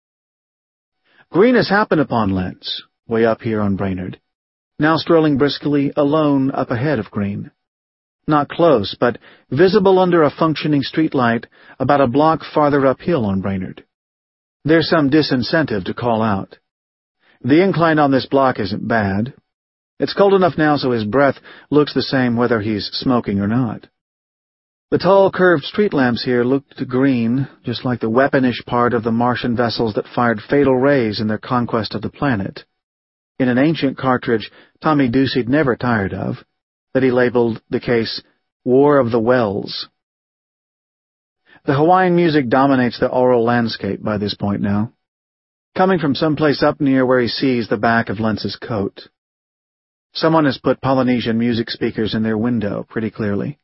Green has happened upon Lentz, way up here on Brainerd, now strolling briskly alone up ahead of Green. Not close, but visible under a functioning streetlight about a block farther uphill on Brainerd. There's some disincentive to call out. The incline on this block isn't bad. It's cold enough now so his breath looks the same whether he's smoking or not. The tall, curved street lamps here look to Green just like the weaponish part of the Martian vessels that fired fatal rays in their conquest of the planet, in an ancient cartridge Tommy Ducey'd never tired of, that he labeled the case War of the Wells. The Hawaiian music dominates the oral landscape by this point now, coming from someplace up near where he sees the back of Lentz's coat. Someone has put Polynesian music speakers in their window pretty clearly.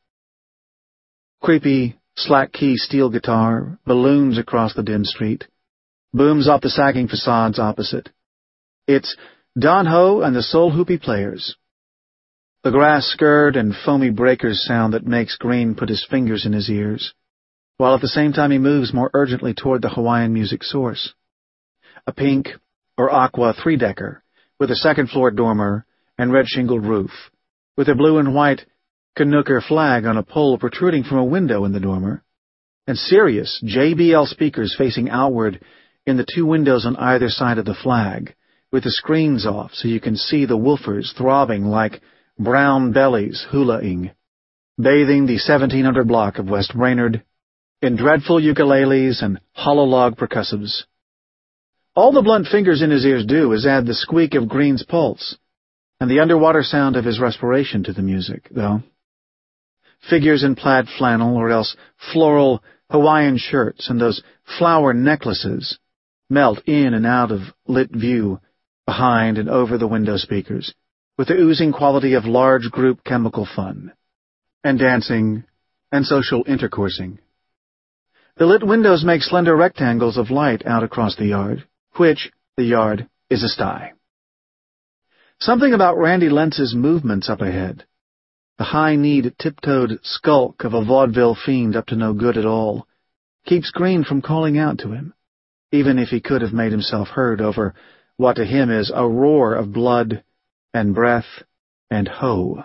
Creepy, slack-key steel guitar balloons across the dim street, booms off the sagging facades opposite. It's Don Ho and the Soul Hoopy Players. The grass skirt and foamy breakers sound that makes Green put his fingers in his ears, while at the same time he moves more urgently toward the Hawaiian music source. A pink or aqua three-decker with a second-floor dormer and red-shingled roof, with a blue and white Canucker flag on a pole protruding from a window in the dormer, and serious J B L speakers facing outward in the two windows on either side of the flag, with the screens off so you can see the woofers throbbing like brown bellies hula-ing, bathing the seventeen hundred block of West Brainerd in dreadful ukuleles and hollow log percussives. All the blunt fingers in his ears do is add the squeak of Green's pulse, and the underwater sound of his respiration to the music, though. Figures in plaid flannel or else floral Hawaiian shirts and those flower necklaces melt in and out of lit view behind and over the window speakers, with the oozing quality of large group chemical fun, and dancing, and social intercoursing. The lit windows make slender rectangles of light out across the yard, which, the yard, is a sty. Something about Randy Lentz's movements up ahead, the high-kneed, tiptoed skulk of a vaudeville fiend up to no good at all, keeps Green from calling out to him, even if he could have made himself heard over what to him is a roar of blood and breath and ho.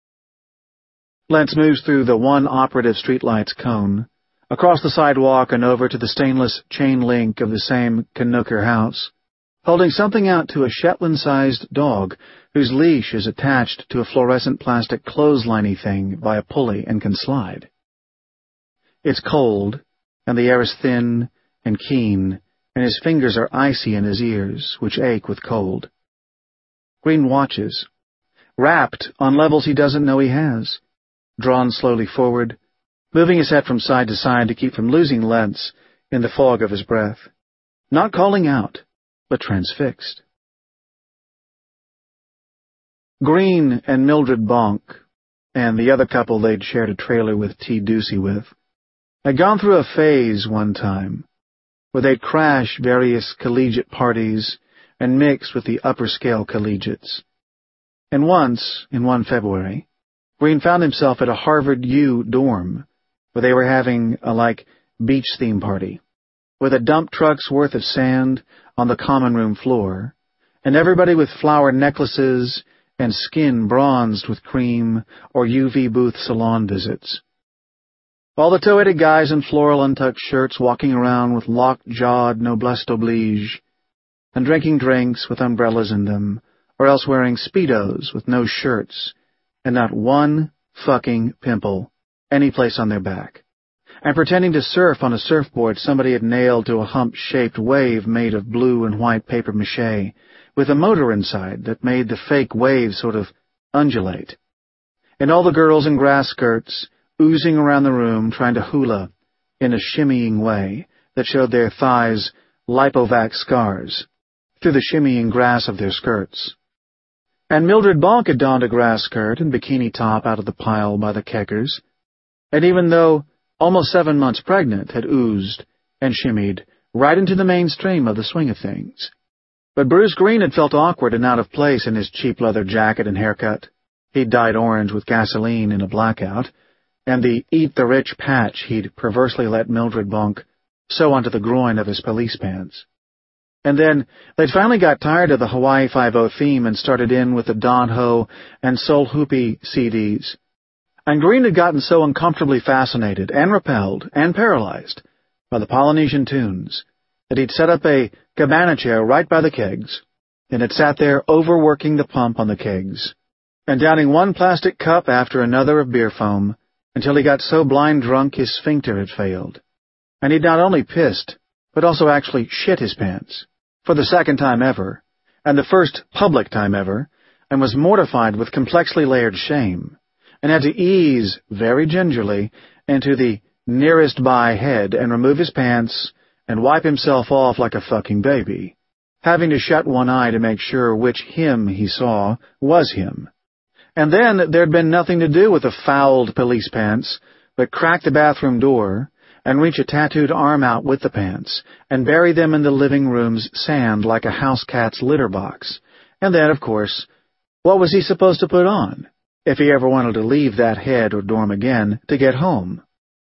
Lentz moves through the one operative streetlight's cone, across the sidewalk and over to the stainless chain link of the same Canucker house, holding something out to a Shetland-sized dog whose leash is attached to a fluorescent plastic clothesliney thing by a pulley and can slide. It's cold, and the air is thin and keen, and his fingers are icy in his ears, which ache with cold. Green watches, rapt on levels he doesn't know he has, drawn slowly forward, moving his head from side to side to keep from losing Lentz in the fog of his breath, not calling out, but transfixed. Green and Mildred Bonk, and the other couple they'd shared a trailer with T. Ducey with, had gone through a phase one time where they'd crash various collegiate parties and mix with the upper-scale collegiates. And once, in one February, Green found himself at a Harvard U dorm, where they were having a, like, beach theme party, with a dump truck's worth of sand on the common room floor, and everybody with flower necklaces and skin bronzed with cream or U V booth salon visits. All the tow-headed guys in floral untucked shirts walking around with locked-jawed noblesse oblige, and drinking drinks with umbrellas in them, or else wearing Speedos with no shirts, and not one fucking pimple any place on their back, and pretending to surf on a surfboard somebody had nailed to a hump-shaped wave made of blue and white papier-mâché, with a motor inside that made the fake wave sort of undulate. And all the girls in grass skirts oozing around the room trying to hula in a shimmying way that showed their thighs' lipovac scars through the shimmying grass of their skirts. And Mildred Bonk had donned a grass skirt and bikini top out of the pile by the keggers, and even though almost seven months pregnant, had oozed and shimmied right into the mainstream of the swing of things. But Bruce Green had felt awkward and out of place in his cheap leather jacket and haircut. He'd dyed orange with gasoline in a blackout, and the Eat the Rich patch he'd perversely let Mildred Bonk sew onto the groin of his police pants. And then they'd finally got tired of the Hawaii Five-O theme and started in with the Don Ho and Soul Hoopy C Ds. And Green had gotten so uncomfortably fascinated and repelled and paralyzed by the Polynesian tunes that he'd set up a cabana chair right by the kegs and had sat there overworking the pump on the kegs and downing one plastic cup after another of beer foam until he got so blind drunk his sphincter had failed. And he'd not only pissed, but also actually shit his pants, for the second time ever, and the first public time ever, and was mortified with complexly layered shame, and had to ease, very gingerly, into the nearest-by head and remove his pants and wipe himself off like a fucking baby, having to shut one eye to make sure which him he saw was him. And then there'd been nothing to do with the fouled police pants but crack the bathroom door and reach a tattooed arm out with the pants and bury them in the living room's sand like a house cat's litter box. And then, of course, what was he supposed to put on if he ever wanted to leave that head or dorm again to get home?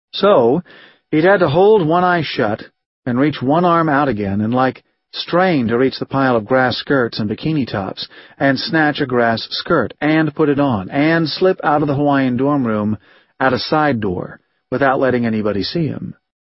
So he'd had to hold one eye shut and reach one arm out again and, like, strain to reach the pile of grass skirts and bikini tops and snatch a grass skirt and put it on and slip out of the Hawaiian dorm room out a side door without letting anybody see him.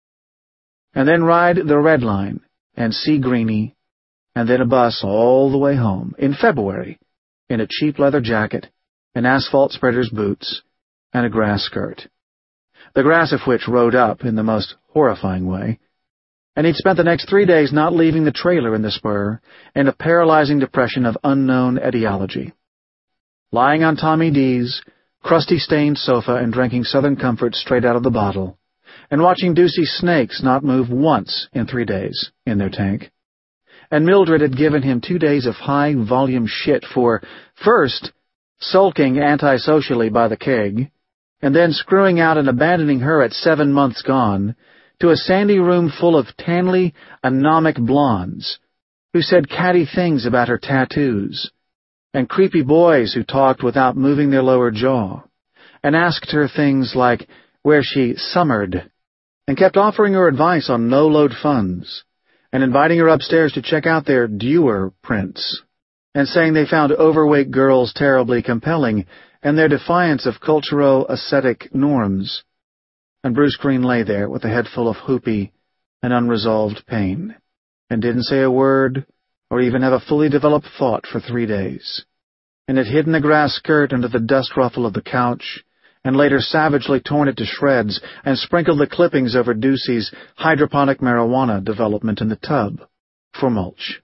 And then ride the Red Line and see Greenie, and then a bus all the way home in February in a cheap leather jacket and asphalt spreader's boots and a grass skirt, the grass of which rode up in the most horrifying way. And he'd spent the next three days not leaving the trailer in the spur in a paralyzing depression of unknown etiology, lying on Tommy D's crusty-stained sofa and drinking Southern Comfort straight out of the bottle, and watching Deucey's snakes not move once in three days in their tank. And Mildred had given him two days of high-volume shit for, first, sulking antisocially by the keg, and then screwing out and abandoning her at seven months gone, to a sandy room full of tanly, anomic blondes who said catty things about her tattoos, and creepy boys who talked without moving their lower jaw, and asked her things like where she summered, and kept offering her advice on no-load funds, and inviting her upstairs to check out their Dewar prints, and saying they found overweight girls terribly compelling, and their defiance of cultural-ascetic norms. And Bruce Green lay there with a head full of hoopy and unresolved pain, and didn't say a word or even have a fully developed thought for three days, and had hidden the grass skirt under the dust ruffle of the couch, and later savagely torn it to shreds and sprinkled the clippings over Deucey's hydroponic marijuana development in the tub for mulch.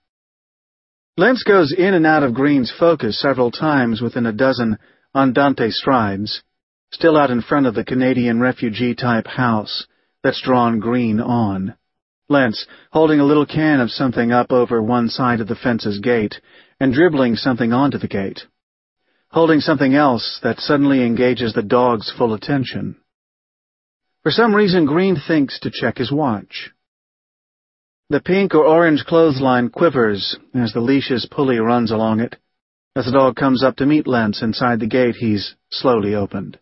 Lentz goes in and out of Green's focus several times within a dozen andante strides, still out in front of the Canadian refugee-type house that's drawn Green on. Lentz, holding a little can of something up over one side of the fence's gate and dribbling something onto the gate. Holding something else that suddenly engages the dog's full attention. For some reason, Green thinks to check his watch. The pink or orange clothesline quivers as the leash's pulley runs along it, As the dog comes up to meet Lentz inside the gate he's slowly opened.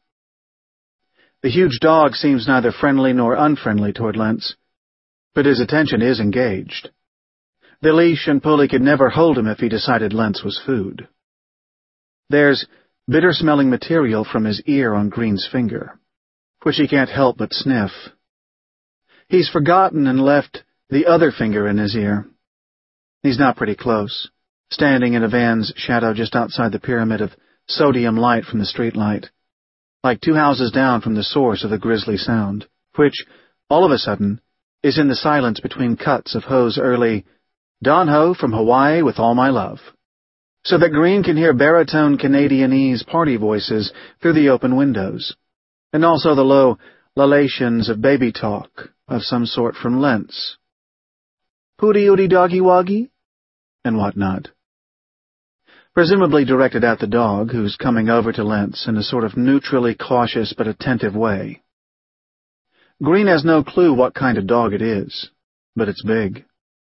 The huge dog seems neither friendly nor unfriendly toward Lentz, but his attention is engaged. The leash and pulley could never hold him if he decided Lentz was food. There's bitter-smelling material from his ear on Green's finger, which he can't help but sniff. He's forgotten and left the other finger in his ear. He's now pretty close, standing in a van's shadow just outside the pyramid of sodium light from the streetlight, like two houses down from the source of the grisly sound, which, all of a sudden, is in the silence between cuts of Ho's early "Don Ho from Hawaii with all my love," so that Green can hear baritone Canadianese party voices through the open windows, and also the low lalations of baby talk of some sort from Lentz. "Hooty ooty doggy woggy," and what not. Presumably directed at the dog, who's coming over to Lentz in a sort of neutrally cautious but attentive way. Green has no clue what kind of dog it is, but it's big.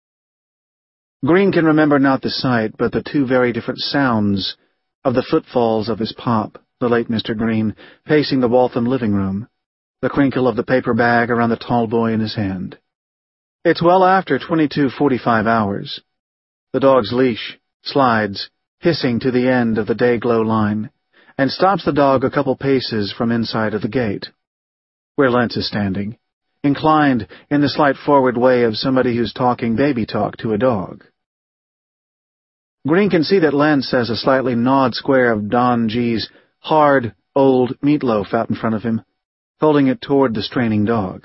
Green can remember not the sight, but the two very different sounds of the footfalls of his pop, the late Mister Green, pacing the Waltham living room, the crinkle of the paper bag around the tall boy in his hand. It's well after twenty-two forty-five hours. The dog's leash slides, hissing to the end of the day-glow line, and stops the dog a couple paces from inside of the gate, where Lentz is standing, inclined in the slight forward way of somebody who's talking baby talk to a dog. Green can see that Lentz has a slightly gnawed square of Don G's hard, old meatloaf out in front of him, holding it toward the straining dog.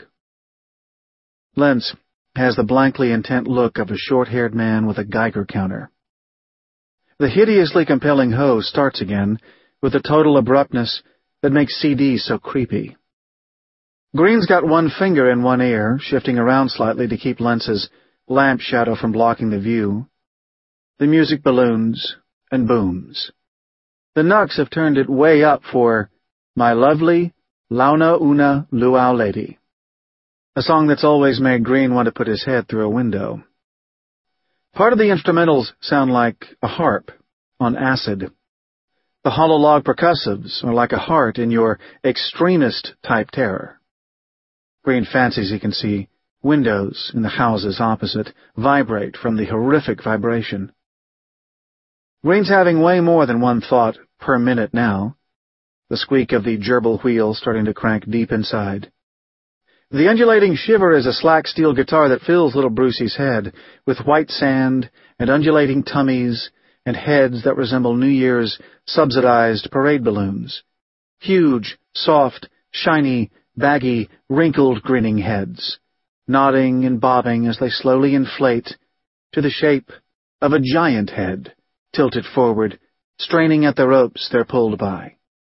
Lentz has the blankly intent look of a short-haired man with a Geiger counter. The hideously compelling Ho starts again with a total abruptness that makes C D so creepy. Green's got one finger in one ear, shifting around slightly to keep Lentz's lamp shadow from blocking the view. The music balloons and booms. The Knucks have turned it way up for My Lovely Launa Una Luau Lady, a song that's always made Green want to put his head through a window. Part of the instrumentals sound like a harp on acid. The hollow log percussives are like a heart in your extremist-type terror. Green fancies he can see windows in the houses opposite vibrate from the horrific vibration. Green's having way more than one thought per minute now, the squeak of the gerbil wheel starting to crank deep inside. The undulating shiver is a slack steel guitar that fills little Brucey's head with white sand and undulating tummies and heads that resemble New Year's subsidized parade balloons. Huge, soft, shiny, baggy, wrinkled, grinning heads, nodding and bobbing as they slowly inflate to the shape of a giant head, tilted forward, straining at the ropes they're pulled by.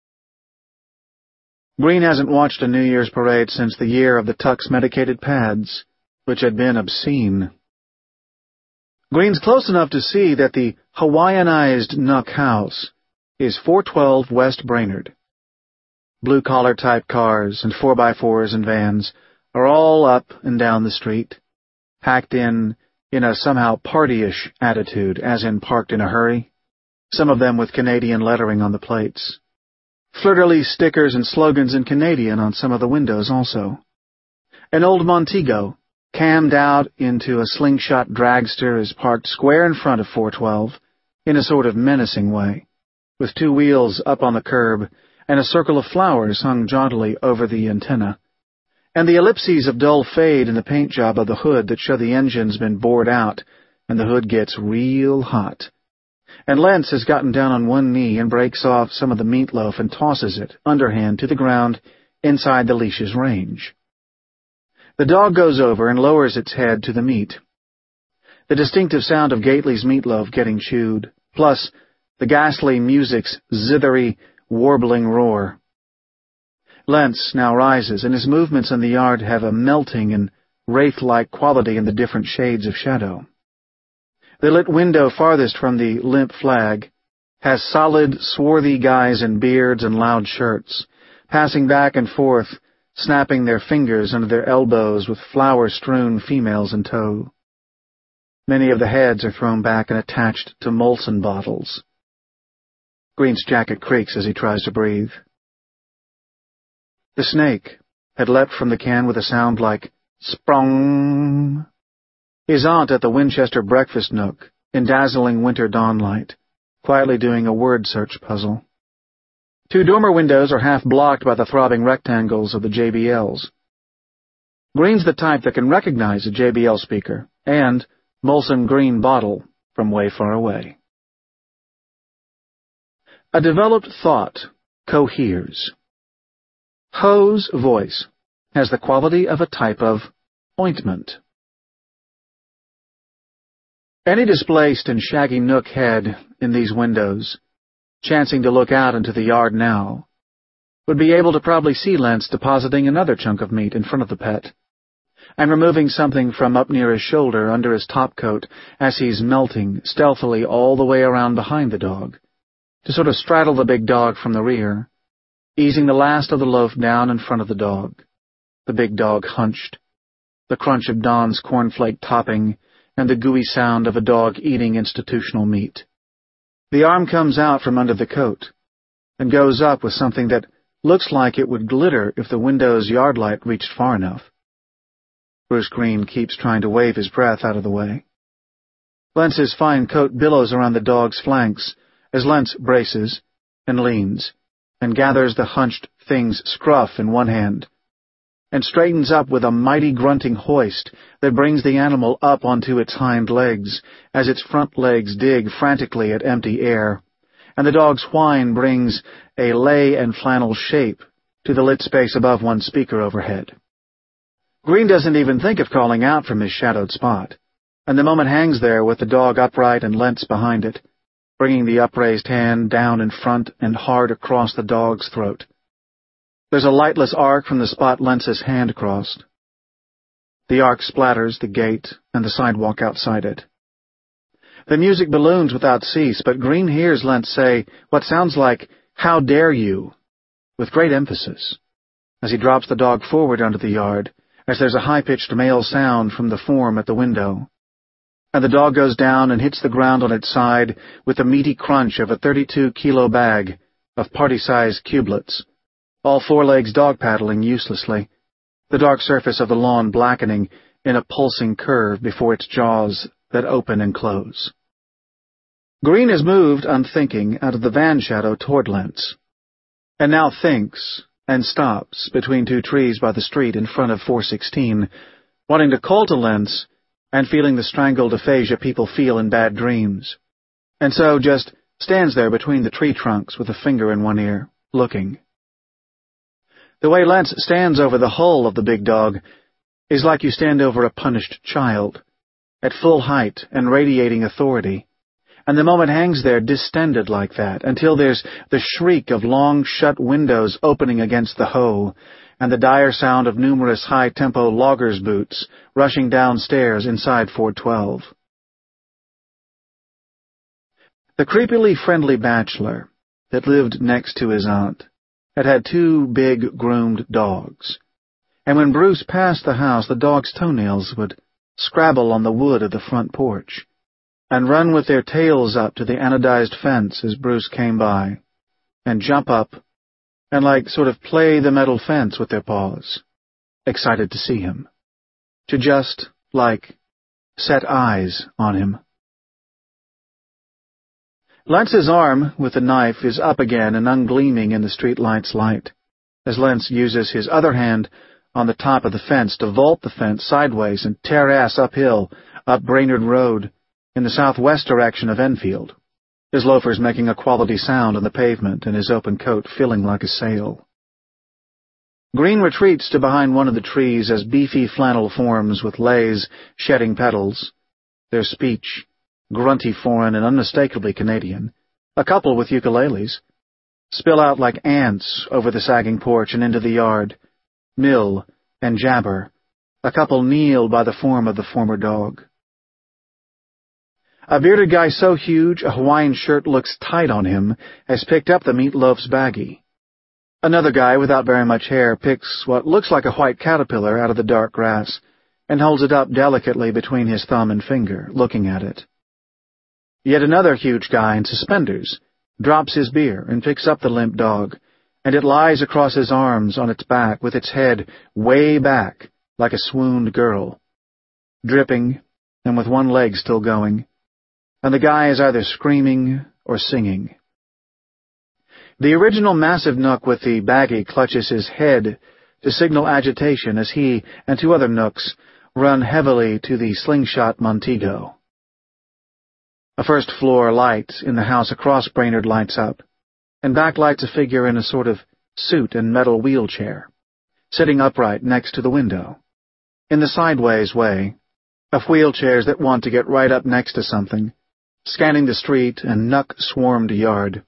Green hasn't watched a New Year's parade since the year of the Tuck's medicated pads, which had been obscene. Green's close enough to see that the Hawaiianized Knuck house is four twelve West Brainerd. Blue-collar type cars and four by fours and vans are all up and down the street, packed in in a somehow partyish attitude, as in parked in a hurry, some of them with Canadian lettering on the plates. Fleur-de-lis stickers and slogans in Canadian on some of the windows also. An old Montego, cammed out into a slingshot dragster, is parked square in front of four twelve, in a sort of menacing way, with two wheels up on the curb and a circle of flowers hung jauntily over the antenna, and the ellipses of dull fade in the paint job of the hood that show the engine's been bored out and the hood gets real hot. And Lentz has gotten down on one knee and breaks off some of the meatloaf and tosses it, underhand, to the ground inside the leash's range. The dog goes over and lowers its head to the meat. The distinctive sound of Gately's meatloaf getting chewed, plus the ghastly music's zithery, warbling roar. Lentz now rises, and his movements in the yard have a melting and wraith-like quality in the different shades of shadow. The lit window farthest from the limp flag has solid, swarthy guys in beards and loud shirts, passing back and forth, snapping their fingers under their elbows with flower-strewn females in tow. Many of the heads are thrown back and attached to Molson bottles. Green's jacket creaks as he tries to breathe. The snake had leapt from the can with a sound like sprong. His aunt at the Winchester breakfast nook, in dazzling winter dawnlight, quietly doing a word search puzzle. Two dormer windows are half blocked by the throbbing rectangles of the J B Ls. Green's the type that can recognize a J B L speaker and Molson green bottle from way far away. A developed thought coheres. Ho's voice has the quality of a type of ointment. Any displaced and shaggy nook head in these windows, chancing to look out into the yard now, would be able to probably see Lentz depositing another chunk of meat in front of the pet, and removing something from up near his shoulder under his topcoat as he's melting stealthily all the way around behind the dog, to sort of straddle the big dog from the rear, easing the last of the loaf down in front of the dog, the big dog hunched, the crunch of Don's cornflake topping, and the gooey sound of a dog eating institutional meat. The arm comes out from under the coat, and goes up with something that looks like it would glitter if the window's yard light reached far enough. Bruce Green keeps trying to wave his breath out of the way. Lentz's fine coat billows around the dog's flanks as Lentz braces and leans and gathers the hunched thing's scruff in one hand and straightens up with a mighty grunting hoist that brings the animal up onto its hind legs as its front legs dig frantically at empty air, and the dog's whine brings a lay and flannel shape to the lit space above one speaker overhead. Green doesn't even think of calling out from his shadowed spot, and the moment hangs there with the dog upright and Lentz behind it, bringing the upraised hand down in front and hard across the dog's throat. There's a lightless arc from the spot Lentz's hand crossed. The arc splatters the gate and the sidewalk outside it. The music balloons without cease, but Green hears Lentz say what sounds like, "How dare you?" with great emphasis, as he drops the dog forward onto the yard, as there's a high-pitched male sound from the form at the window, and the dog goes down and hits the ground on its side with the meaty crunch of a thirty-two kilo bag of party-sized cubelets, all four legs dog-paddling uselessly, the dark surface of the lawn blackening in a pulsing curve before its jaws that open and close. Green has moved, unthinking, out of the van shadow toward Lentz, and now thinks and stops between two trees by the street in front of four sixteen, wanting to call to Lentz and feeling the strangled aphasia people feel in bad dreams, and so just stands there between the tree trunks with a finger in one ear, looking. The way Lentz stands over the hull of the big dog is like you stand over a punished child, at full height and radiating authority, and the moment hangs there distended like that until there's the shriek of long shut windows opening against the hoe, and the dire sound of numerous high-tempo loggers' boots rushing downstairs inside four twelve. The creepily friendly bachelor that lived next to his aunt had had two big groomed dogs, and when Bruce passed the house the dogs' toenails would scrabble on the wood of the front porch, and run with their tails up to the anodized fence as Bruce came by, and jump up, and like sort of play the metal fence with their paws, excited to see him, to just, like, set eyes on him. Lentz's arm with the knife is up again and ungleaming in the streetlight's light, as Lentz uses his other hand on the top of the fence to vault the fence sideways and tear ass uphill, up Brainerd Road, in the southwest direction of Enfield, his loafers making a quality sound on the pavement and his open coat feeling like a sail. Green retreats to behind one of the trees as beefy flannel forms with lays shedding petals, their speech grunty foreign and unmistakably Canadian, a couple with ukuleles, spill out like ants over the sagging porch and into the yard, mill and jabber, a couple kneel by the form of the former dog. A bearded guy so huge a Hawaiian shirt looks tight on him has picked up the meatloaf's baggie. Another guy without very much hair picks what looks like a white caterpillar out of the dark grass and holds it up delicately between his thumb and finger, looking at it. Yet another huge guy in suspenders drops his beer and picks up the limp dog, and it lies across his arms on its back with its head way back like a swooned girl, dripping and with one leg still going, and the guy is either screaming or singing. The original massive Nook with the baggie clutches his head to signal agitation as he and two other Nooks run heavily to the slingshot Montego. A first-floor light in the house across Brainerd lights up, and backlights a figure in a sort of suit and metal wheelchair, sitting upright next to the window, in the sideways way of wheelchairs that want to get right up next to something, scanning the street and Nook-swarmed yard.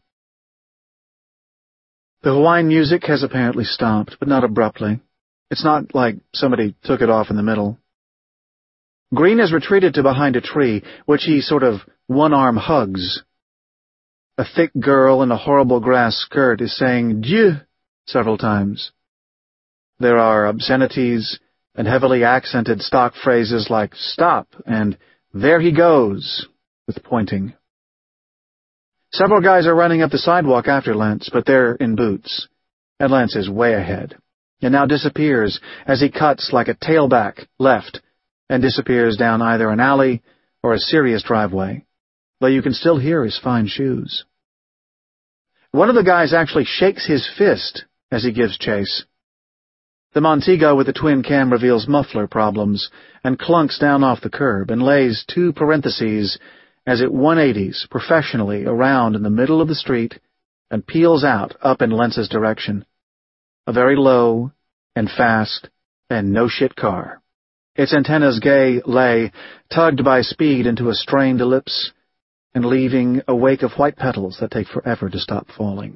The Hawaiian music has apparently stopped, but not abruptly. It's not like somebody took it off in the middle. Green has retreated to behind a tree, which he sort of one-arm hugs. A thick girl in a horrible grass skirt is saying "Dieu" several times. There are obscenities and heavily accented stock phrases like "stop" and "there he goes," with pointing. Several guys are running up the sidewalk after Lance, but they're in boots, and Lance is way ahead, and now disappears as he cuts like a tailback left and disappears down either an alley or a serious driveway, though you can still hear his fine shoes. One of the guys actually shakes his fist as he gives chase. The Montego with the twin cam reveals muffler problems and clunks down off the curb and lays two parentheses as it one eighties professionally around in the middle of the street and peels out up in Lentz's direction. A very low and fast and no-shit car. Its antennas gay lay, tugged by speed into a strained ellipse, and leaving a wake of white petals that take forever to stop falling.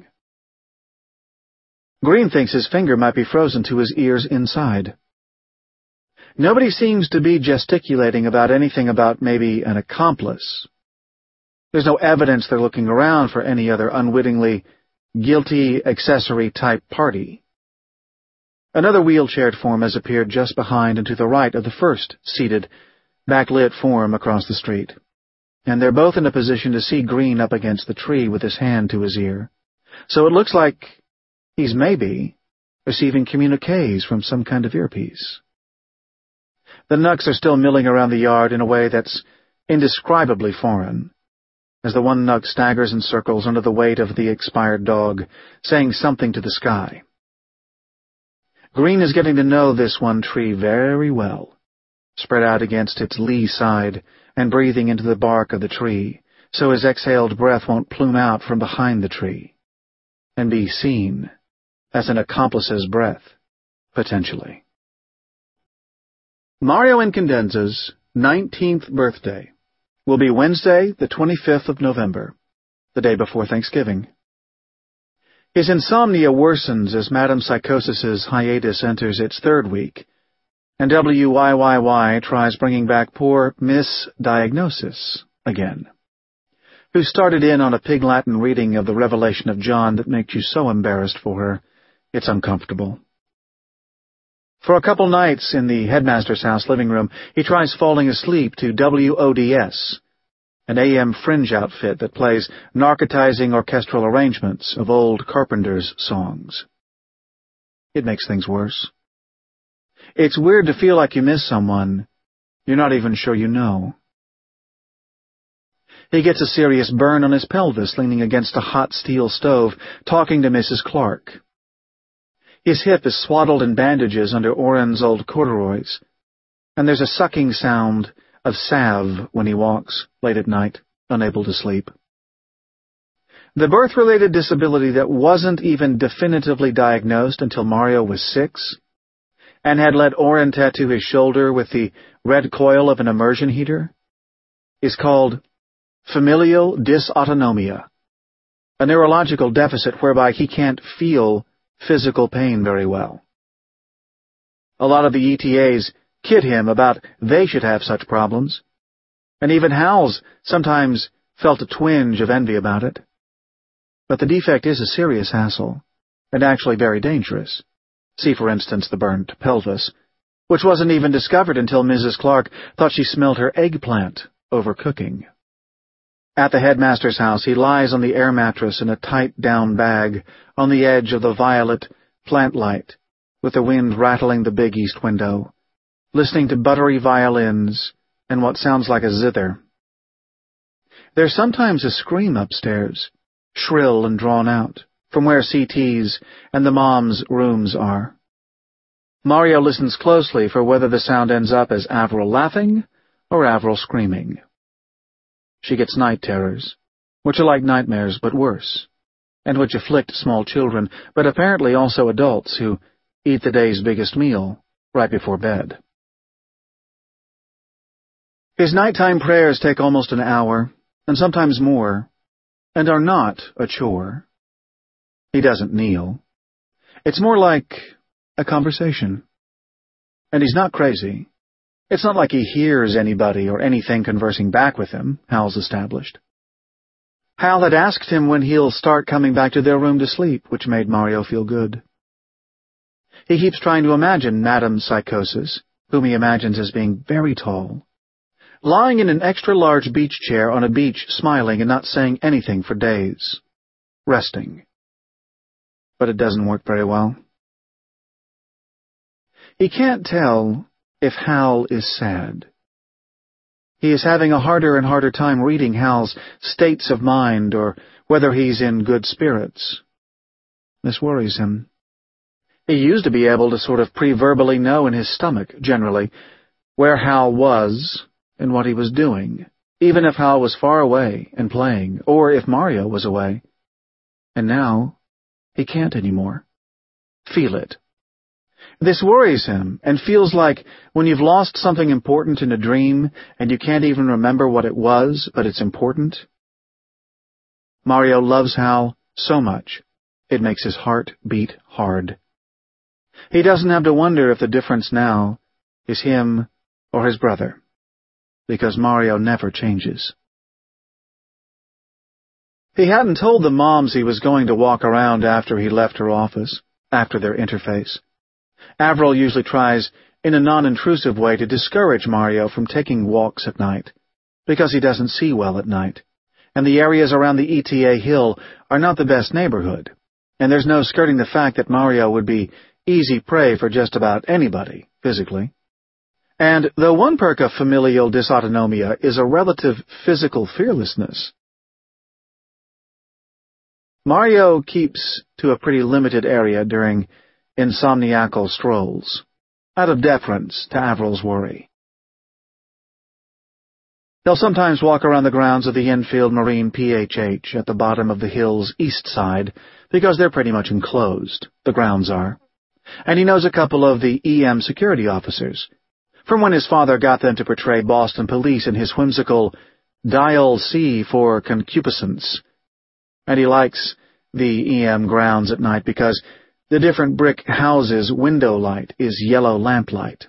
Green thinks his finger might be frozen to his ears inside. Nobody seems to be gesticulating about anything about maybe an accomplice. There's no evidence they're looking around for any other unwittingly guilty accessory-type party. Another wheelchaired form has appeared just behind and to the right of the first seated, backlit form across the street, and they're both in a position to see Green up against the tree with his hand to his ear. So it looks like he's maybe receiving communiques from some kind of earpiece. The Nooks are still milling around the yard in a way that's indescribably foreign, as the one Nook staggers in circles under the weight of the expired dog, saying something to the sky. Green is getting to know this one tree very well, spread out against its lee side and breathing into the bark of the tree, so his exhaled breath won't plume out from behind the tree and be seen as an accomplice's breath, potentially. Mario Incandesza's nineteenth birthday will be Wednesday, the twenty-fifth of November, the day before Thanksgiving. His insomnia worsens as Madame Psychosis's hiatus enters its third week, and W Y Y Y tries bringing back poor Miss Diagnosis again, who started in on a Pig Latin reading of the Revelation of John that makes you so embarrassed for her, it's uncomfortable. For a couple nights in the headmaster's house living room, he tries falling asleep to W O D S, an A M fringe outfit that plays narcotizing orchestral arrangements of old Carpenter's songs. It makes things worse. It's weird to feel like you miss someone you're not even sure you know. He gets a serious burn on his pelvis leaning against a hot steel stove, talking to Missus Clark. His hip is swaddled in bandages under Oren's old corduroys, and there's a sucking sound of salve when he walks, late at night, unable to sleep. The birth-related disability that wasn't even definitively diagnosed until Mario was six, and had let Oren tattoo his shoulder with the red coil of an immersion heater, is called familial dysautonomia, a neurological deficit whereby he can't feel physical pain very well. A lot of the E T As kid him about they should have such problems, and even Howells sometimes felt a twinge of envy about it. But the defect is a serious hassle, and actually very dangerous. See, for instance, the burned pelvis, which wasn't even discovered until Missus Clark thought she smelled her eggplant overcooking. At the headmaster's house, he lies on the air mattress in a tight down bag on the edge of the violet plant light, with the wind rattling the big east window, listening to buttery violins and what sounds like a zither. There's sometimes a scream upstairs, shrill and drawn out, from where C T's and the mom's rooms are. Mario listens closely for whether the sound ends up as Avril laughing or Avril screaming. She gets night terrors, which are like nightmares but worse, and which afflict small children, but apparently also adults who eat the day's biggest meal right before bed. His nighttime prayers take almost an hour, and sometimes more, and are not a chore. He doesn't kneel. It's more like a conversation. And he's not crazy. It's not like he hears anybody or anything conversing back with him, Hal's established. Hal had asked him when he'll start coming back to their room to sleep, which made Mario feel good. He keeps trying to imagine Madame Psychosis, whom he imagines as being very tall, lying in an extra-large beach chair on a beach, smiling and not saying anything for days, resting. But it doesn't work very well. He can't tell if Hal is sad. He is having a harder and harder time reading Hal's states of mind or whether he's in good spirits. This worries him. He used to be able to sort of pre-verbally know in his stomach, generally, where Hal was and what he was doing, even if Hal was far away and playing, or if Mario was away. And now, he can't anymore. Feel it. This worries him, and feels like when you've lost something important in a dream, and you can't even remember what it was, but it's important. Mario loves Hal so much, it makes his heart beat hard. He doesn't have to wonder if the difference now is him or his brother, because Mario never changes. He hadn't told the moms he was going to walk around after he left her office, after their interface. Avril usually tries, in a non-intrusive way, to discourage Mario from taking walks at night, because he doesn't see well at night, and the areas around the E T A Hill are not the best neighborhood, and there's no skirting the fact that Mario would be easy prey for just about anybody, physically. And though one perk of familial dysautonomia is a relative physical fearlessness, Mario keeps to a pretty limited area during insomniacal strolls, out of deference to Avril's worry. He'll sometimes walk around the grounds of the Enfield Marine P H H at the bottom of the hill's east side, because they're pretty much enclosed, the grounds are, and he knows a couple of the E M security officers, from when his father got them to portray Boston police in his whimsical Dial C for Concupiscence, and he likes the E M grounds at night because the different brick houses' window light is yellow lamplight.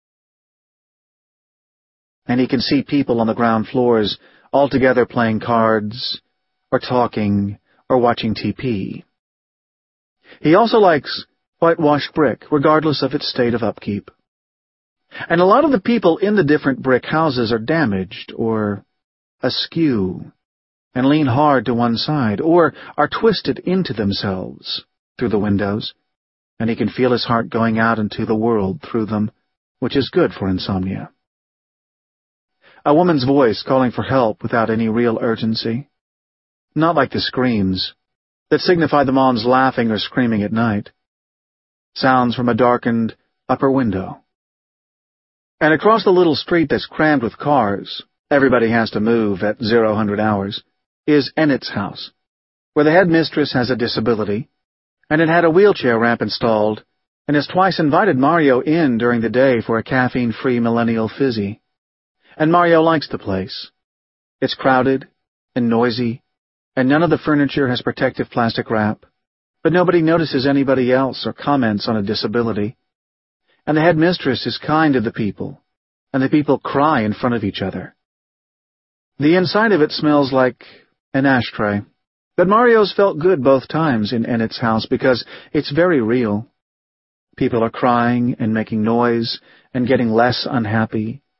And he can see people on the ground floors all together playing cards, or talking, or watching T P. He also likes whitewashed brick, regardless of its state of upkeep. And a lot of the people in the different brick houses are damaged, or askew, and lean hard to one side, or are twisted into themselves through the windows, and he can feel his heart going out into the world through them, which is good for insomnia. A woman's voice calling for help without any real urgency. Not like the screams that signify the moms laughing or screaming at night. Sounds from a darkened upper window. And across the little street that's crammed with cars, everybody has to move at zero hundred hours, is Ennett's house, where the headmistress has a disability, and it had a wheelchair ramp installed, and has twice invited Mario in during the day for a caffeine-free millennial fizzy. And Mario likes the place. It's crowded and noisy, and none of the furniture has protective plastic wrap, but nobody notices anybody else or comments on a disability. And the headmistress is kind to the people, and the people cry in front of each other. The inside of it smells like an ashtray. But Mario's felt good both times in Ennett's house because it's very real. People are crying and making noise and getting less unhappy,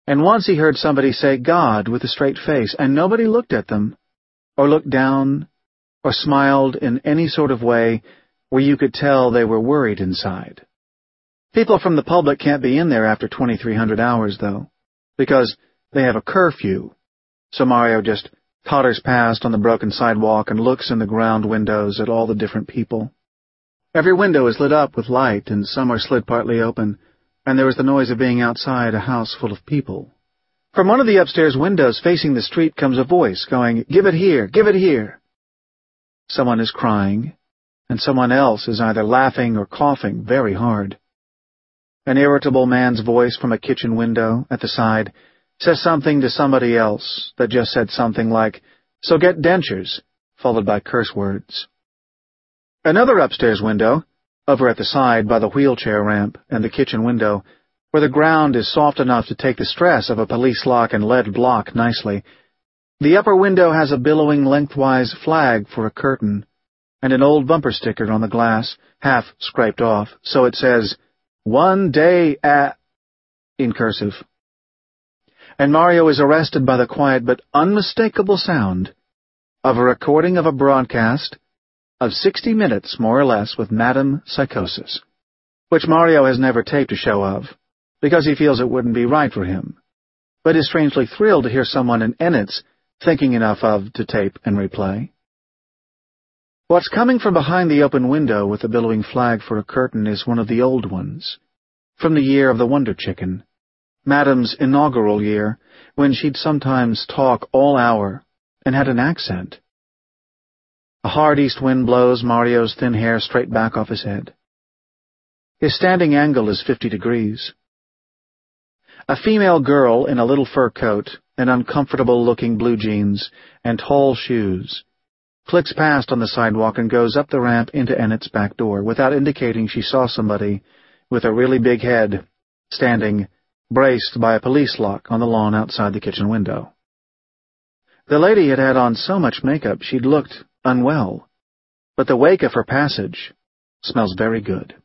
And once he heard somebody say God with a straight face, and nobody looked at them, or looked down, or smiled in any sort of way where you could tell they were worried inside. People from the public can't be in there after twenty-three hundred hours, though, because they have a curfew. So Mario just totters past on the broken sidewalk and looks in the ground windows at all the different people. Every window is lit up with light, and some are slid partly open, and there is the noise of being outside a house full of people. From one of the upstairs windows facing the street comes a voice going, "Give it here! Give it here!" Someone is crying, and someone else is either laughing or coughing very hard. An irritable man's voice from a kitchen window at the side says something to somebody else that just said something like, "So get dentures," followed by curse words. Another upstairs window, over at the side by the wheelchair ramp and the kitchen window, where the ground is soft enough to take the stress of a police lock and lead block nicely, the upper window has a billowing lengthwise flag for a curtain, and an old bumper sticker on the glass, half scraped off, so it says, "One day at," in cursive. And Mario is arrested by the quiet but unmistakable sound of a recording of a broadcast of sixty minutes, more or less, with Madame Psychosis, which Mario has never taped a show of, because he feels it wouldn't be right for him, but is strangely thrilled to hear someone in Ennis thinking enough of to tape and replay. What's coming from behind the open window with the billowing flag for a curtain is one of the old ones, from the year of the Wonder Chicken, Madame's inaugural year, when she'd sometimes talk all hour and had an accent. A hard east wind blows Mario's thin hair straight back off his head. His standing angle is fifty degrees. A female girl in a little fur coat and uncomfortable-looking blue jeans and tall shoes clicks past on the sidewalk and goes up the ramp into Ennett's back door without indicating she saw somebody with a really big head standing braced by a police lock on the lawn outside the kitchen window. The lady had had on so much makeup she'd looked unwell, but the wake of her passage smells very good.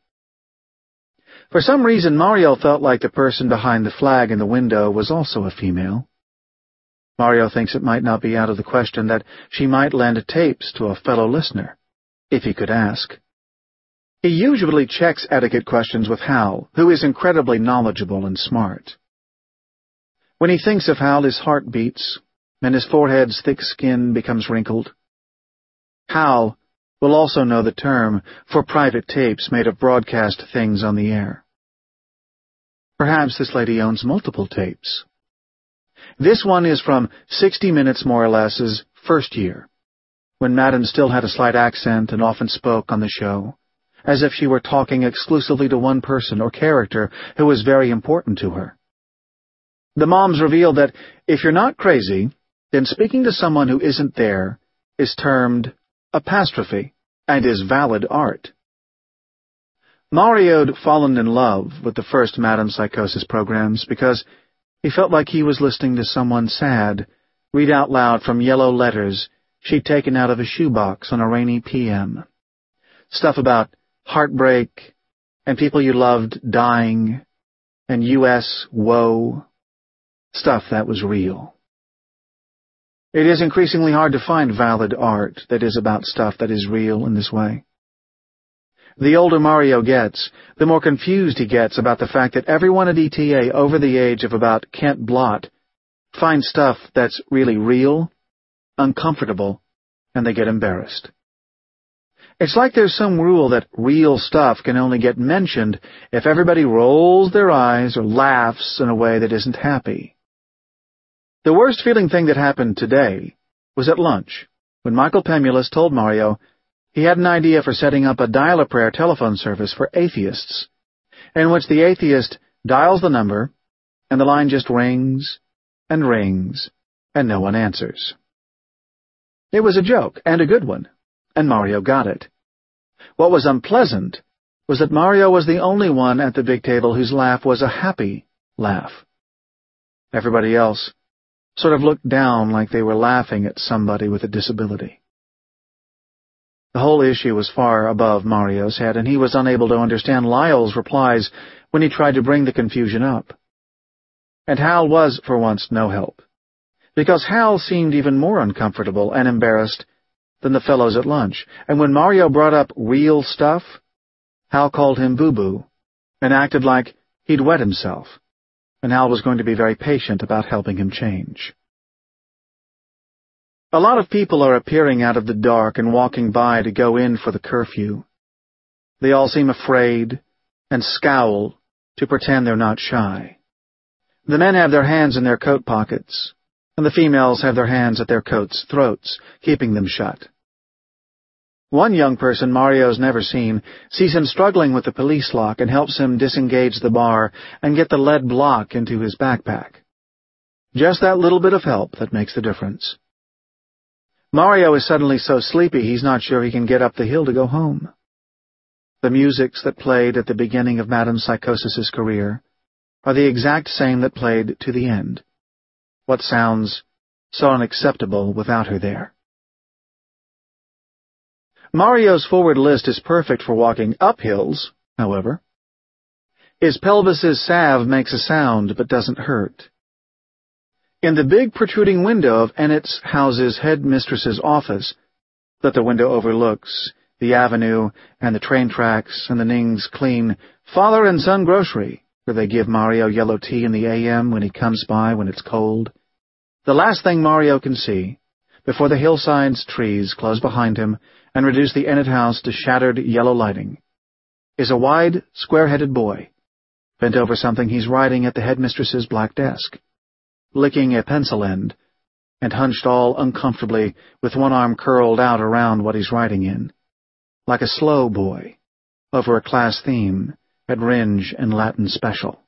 For some reason, Mario felt like the person behind the flag in the window was also a female. Mario thinks it might not be out of the question that she might lend tapes to a fellow listener, if he could ask. He usually checks etiquette questions with Hal, who is incredibly knowledgeable and smart. When he thinks of Hal, his heart beats, and his forehead's thick skin becomes wrinkled. Hal will also know the term for private tapes made of broadcast things on the air. Perhaps this lady owns multiple tapes. This one is from sixty minutes more or less's first year, when Madame still had a slight accent and often spoke on the show, as if she were talking exclusively to one person or character who was very important to her. The moms revealed that if you're not crazy, then speaking to someone who isn't there is termed apostrophe and is valid art. Mario'd fallen in love with the first Madame Psychosis programs because he felt like he was listening to someone sad read out loud from yellow letters she'd taken out of a shoebox on a rainy P M Stuff about heartbreak, and people you loved dying, and U S woe. Stuff that was real. It is increasingly hard to find valid art that is about stuff that is real in this way. The older Mario gets, the more confused he gets about the fact that everyone at E T A over the age of about Kent Blott finds stuff that's really real, uncomfortable, and they get embarrassed. It's like there's some rule that real stuff can only get mentioned if everybody rolls their eyes or laughs in a way that isn't happy. The worst feeling thing that happened today was at lunch, when Michael Pemulis told Mario he had an idea for setting up a dial-a-prayer telephone service for atheists, in which the atheist dials the number, and the line just rings and rings, and no one answers. It was a joke, and a good one, and Mario got it. What was unpleasant was that Mario was the only one at the big table whose laugh was a happy laugh. Everybody else sort of looked down like they were laughing at somebody with a disability. The whole issue was far above Mario's head, and he was unable to understand Lyle's replies when he tried to bring the confusion up. And Hal was, for once, no help, because Hal seemed even more uncomfortable and embarrassed than the fellows at lunch, and when Mario brought up real stuff, Hal called him boo-boo and acted like he'd wet himself, and Hal was going to be very patient about helping him change. A lot of people are appearing out of the dark and walking by to go in for the curfew. They all seem afraid and scowl to pretend they're not shy. The men have their hands in their coat pockets, and the females have their hands at their coats' throats, keeping them shut. One young person Mario's never seen sees him struggling with the police lock and helps him disengage the bar and get the lead block into his backpack. Just that little bit of help that makes the difference. Mario is suddenly so sleepy he's not sure he can get up the hill to go home. The musics that played at the beginning of Madame Psychosis's career are the exact same that played to the end. What sounds so unacceptable without her there? Mario's forward list is perfect for walking up hills, however. His pelvis's salve makes a sound but doesn't hurt. In the big protruding window of Ennett's House's headmistress's office, that the window overlooks the avenue and the train tracks and the Ning's clean father and son grocery, where they give Mario yellow tea in the A M when he comes by when it's cold, the last thing Mario can see, before the hillside's trees close behind him and reduce the Ennett house to shattered yellow lighting, is a wide, square-headed boy, bent over something he's writing at the headmistress's black desk, licking a pencil end, and hunched all uncomfortably with one arm curled out around what he's writing in, like a slow boy, over a class theme at Ringe and Latin Special.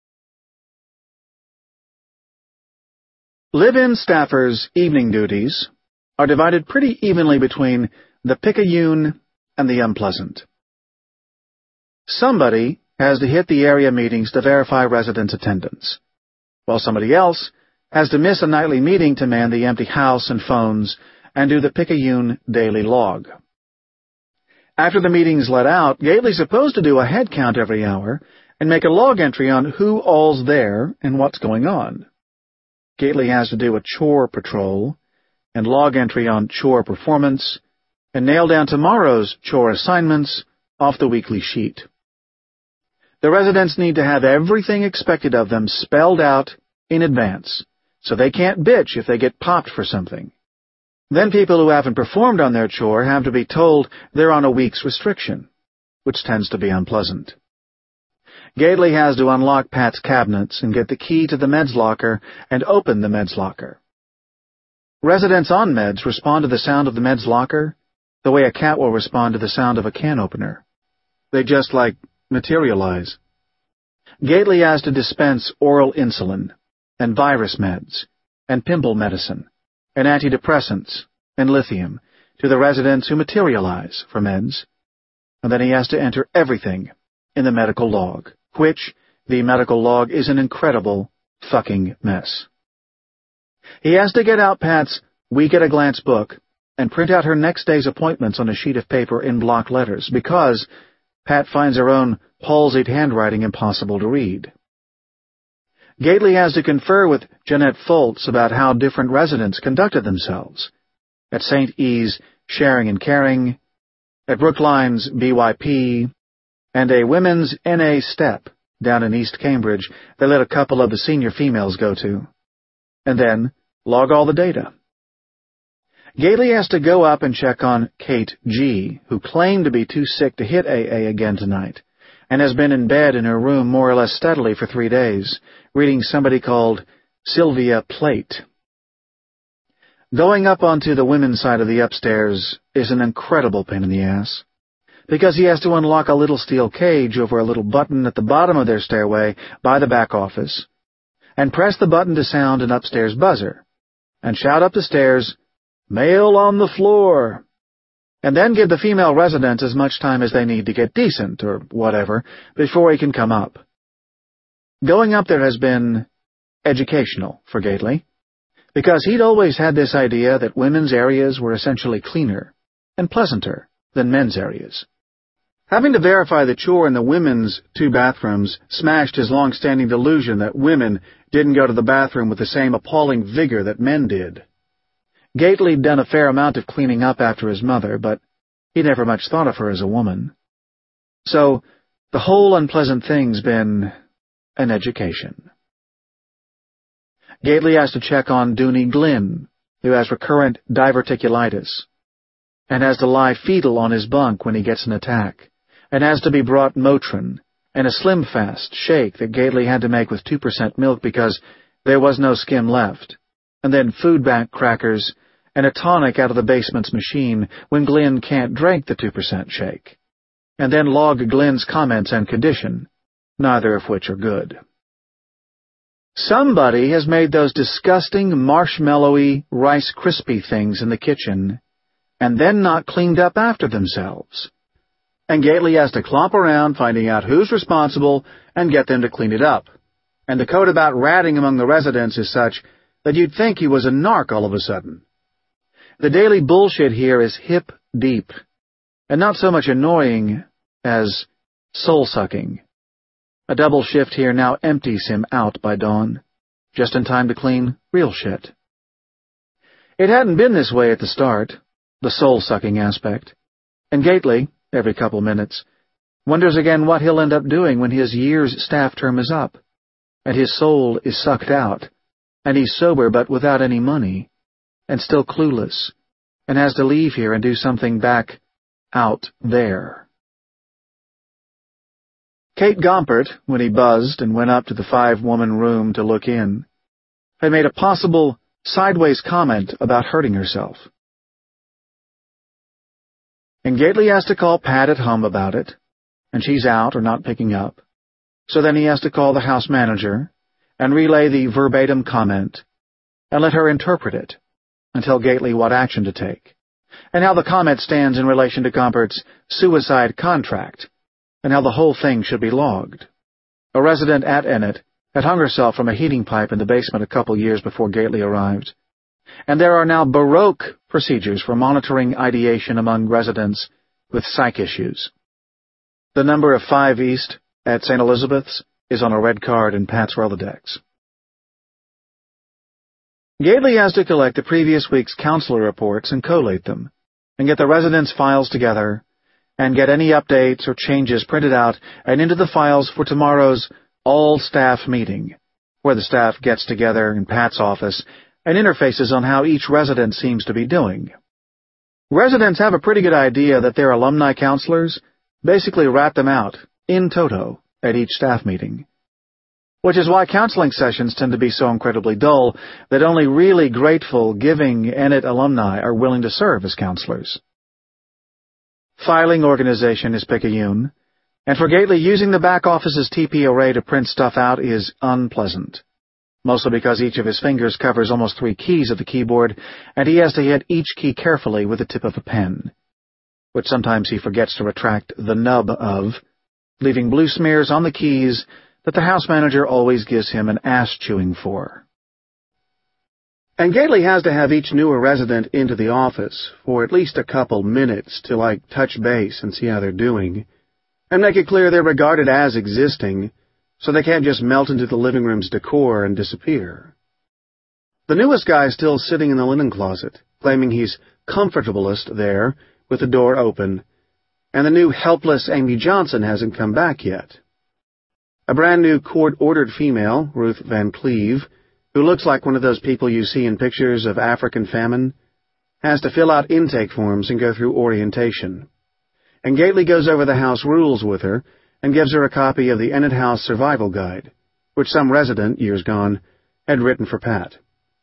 Live-in staffers' evening duties are divided pretty evenly between the picayune and the unpleasant. Somebody has to hit the area meetings to verify residents' attendance, while somebody else has to miss a nightly meeting to man the empty house and phones and do the picayune daily log. After the meeting's let out, Gately's supposed to do a head count every hour and make a log entry on who all's there and what's going on. Gately has to do a chore patrol and log entry on chore performance and nail down tomorrow's chore assignments off the weekly sheet. The residents need to have everything expected of them spelled out in advance, so they can't bitch if they get popped for something. Then people who haven't performed on their chore have to be told they're on a week's restriction, which tends to be unpleasant. Gately has to unlock Pat's cabinets and get the key to the meds locker and open the meds locker. Residents on meds respond to the sound of the meds locker the way a cat will respond to the sound of a can opener. They just, like, materialize. Gately has to dispense oral insulin and virus meds and pimple medicine and antidepressants and lithium to the residents who materialize for meds, and then he has to enter everything in the medical log, which, the medical log, is an incredible fucking mess. He has to get out Pat's week-at-a-glance book and print out her next day's appointments on a sheet of paper in block letters, because Pat finds her own palsied handwriting impossible to read. Gately has to confer with Jeanette Foltz about how different residents conducted themselves at Saint E's Sharing and Caring, at Brookline's B Y P, and a women's N A step down in East Cambridge they let a couple of the senior females go to, and then log all the data. Gately has to go up and check on Kate G., who claimed to be too sick to hit A A again tonight, and has been in bed in her room more or less steadily for three days, reading somebody called Sylvia Plate. Going up onto the women's side of the upstairs is an incredible pain in the ass, because he has to unlock a little steel cage over a little button at the bottom of their stairway by the back office, and press the button to sound an upstairs buzzer, and shout up the stairs, "Mail on the floor," and then give the female residents as much time as they need to get decent, or whatever, before he can come up. Going up there has been educational for Gately, because he'd always had this idea that women's areas were essentially cleaner and pleasanter than men's areas. Having to verify the chore in the women's two bathrooms smashed his long-standing delusion that women didn't go to the bathroom with the same appalling vigor that men did. Gately'd done a fair amount of cleaning up after his mother, but he never much thought of her as a woman. So, the whole unpleasant thing's been an education. Gately has to check on Dooney Glynn, who has recurrent diverticulitis, and has to lie fetal on his bunk when he gets an attack, and has to be brought Motrin, and a Slim Fast shake that Gately had to make with two percent milk because there was no skim left, and then food bank crackers, and a tonic out of the basement's machine when Glynn can't drink the two percent shake, and then log Glynn's comments and condition, neither of which are good. Somebody has made those disgusting marshmallowy Rice Krispie things in the kitchen, and then not cleaned up after themselves. And Gately has to clomp around finding out who's responsible and get them to clean it up. And the code about ratting among the residents is such that you'd think he was a narc all of a sudden. The daily bullshit here is hip deep, and not so much annoying as soul-sucking. A double shift here now empties him out by dawn, just in time to clean real shit. It hadn't been this way at the start, the soul-sucking aspect, and Gately, every couple minutes, wonders again what he'll end up doing when his year's staff term is up, and his soul is sucked out, and he's sober but without any money, and still clueless, and has to leave here and do something back out there. Kate Gompert, when he buzzed and went up to the five-woman room to look in, had made a possible sideways comment about hurting herself. And Gately has to call Pat at home about it, and she's out or not picking up, so then he has to call the house manager and relay the verbatim comment and let her interpret it and tell Gately what action to take, and how the comment stands in relation to Gompert's suicide contract, and how the whole thing should be logged. A resident at Ennet had hung herself from a heating pipe in the basement a couple years before Gately arrived, and there are now baroque procedures for monitoring ideation among residents with psych issues. The number of five East at Saint Elizabeth's is on a red card in Pat's Rolodex. Gately has to collect the previous week's counselor reports and collate them, and get the residents' files together, and get any updates or changes printed out and into the files for tomorrow's all-staff meeting, where the staff gets together in Pat's office and interfaces on how each resident seems to be doing. Residents have a pretty good idea that their alumni counselors basically rat them out, in toto, at each staff meeting, which is why counseling sessions tend to be so incredibly dull that only really grateful, giving Ennet alumni are willing to serve as counselors. Filing organization is picayune, and for Gately, using the back office's T P array to print stuff out is unpleasant, mostly because each of his fingers covers almost three keys of the keyboard, and he has to hit each key carefully with the tip of a pen, which sometimes he forgets to retract the nub of, leaving blue smears on the keys that the house manager always gives him an ass-chewing for. And Gately has to have each newer resident into the office for at least a couple minutes to, like, touch base and see how they're doing, and make it clear they're regarded as existing, so they can't just melt into the living room's decor and disappear. The newest guy is still sitting in the linen closet, claiming he's comfortablest there, with the door open, and the new helpless Amy Johnson hasn't come back yet. A brand-new court-ordered female, Ruth Van Cleve, who looks like one of those people you see in pictures of African famine, has to fill out intake forms and go through orientation. And Gately goes over the house rules with her and gives her a copy of the Ennet House Survival Guide, which some resident, years gone, had written for Pat.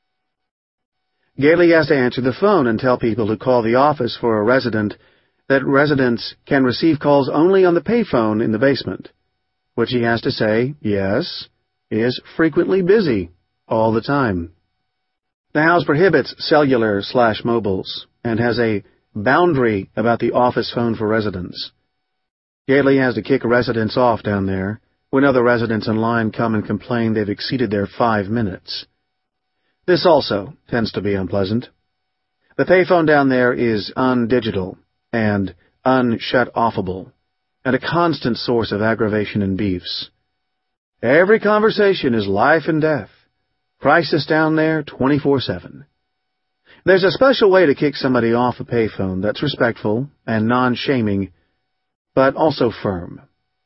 Gately has to answer the phone and tell people who call the office for a resident that residents can receive calls only on the payphone in the basement, which he has to say, yes, is frequently busy. All the time. The house prohibits cellular slash mobiles and has a boundary about the office phone for residents. Gately has to kick residents off down there when other residents in line come and complain they've exceeded their five minutes. This also tends to be unpleasant. The payphone down there is undigital and unshut-offable, and a constant source of aggravation and beefs. Every conversation is life and death. Crisis down there twenty-four seven. There's a special way to kick somebody off a payphone that's respectful and non-shaming, but also firm.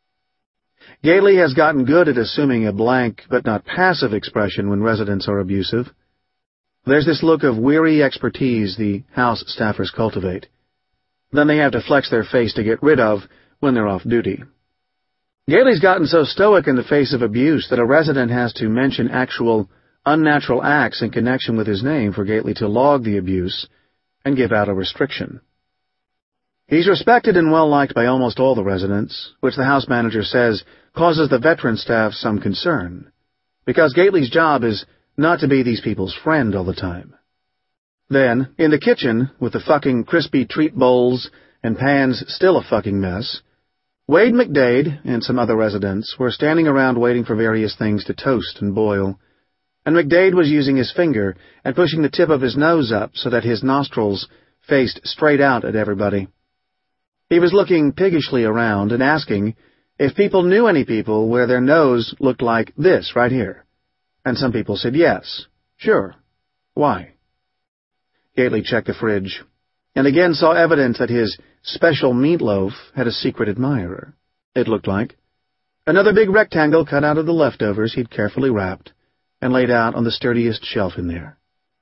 Gately has gotten good at assuming a blank but not passive expression when residents are abusive. There's this look of weary expertise the house staffers cultivate. Then they have to flex their face to get rid of when they're off duty. Gately's gotten so stoic in the face of abuse that a resident has to mention actual unnatural acts in connection with his name for Gately to log the abuse and give out a restriction. He's respected and well-liked by almost all the residents, which the house manager says causes the veteran staff some concern, because Gately's job is not to be these people's friend all the time. Then, in the kitchen, with the fucking crispy treat bowls and pans still a fucking mess, Wade McDade and some other residents were standing around waiting for various things to toast and boil, and McDade was using his finger and pushing the tip of his nose up so that his nostrils faced straight out at everybody. He was looking piggishly around and asking if people knew any people where their nose looked like this right here. And some people said yes, sure. Why? Gately checked the fridge, and again saw evidence that his special meatloaf had a secret admirer, it looked like. Another big rectangle cut out of the leftovers he'd carefully wrapped and laid out on the sturdiest shelf in there.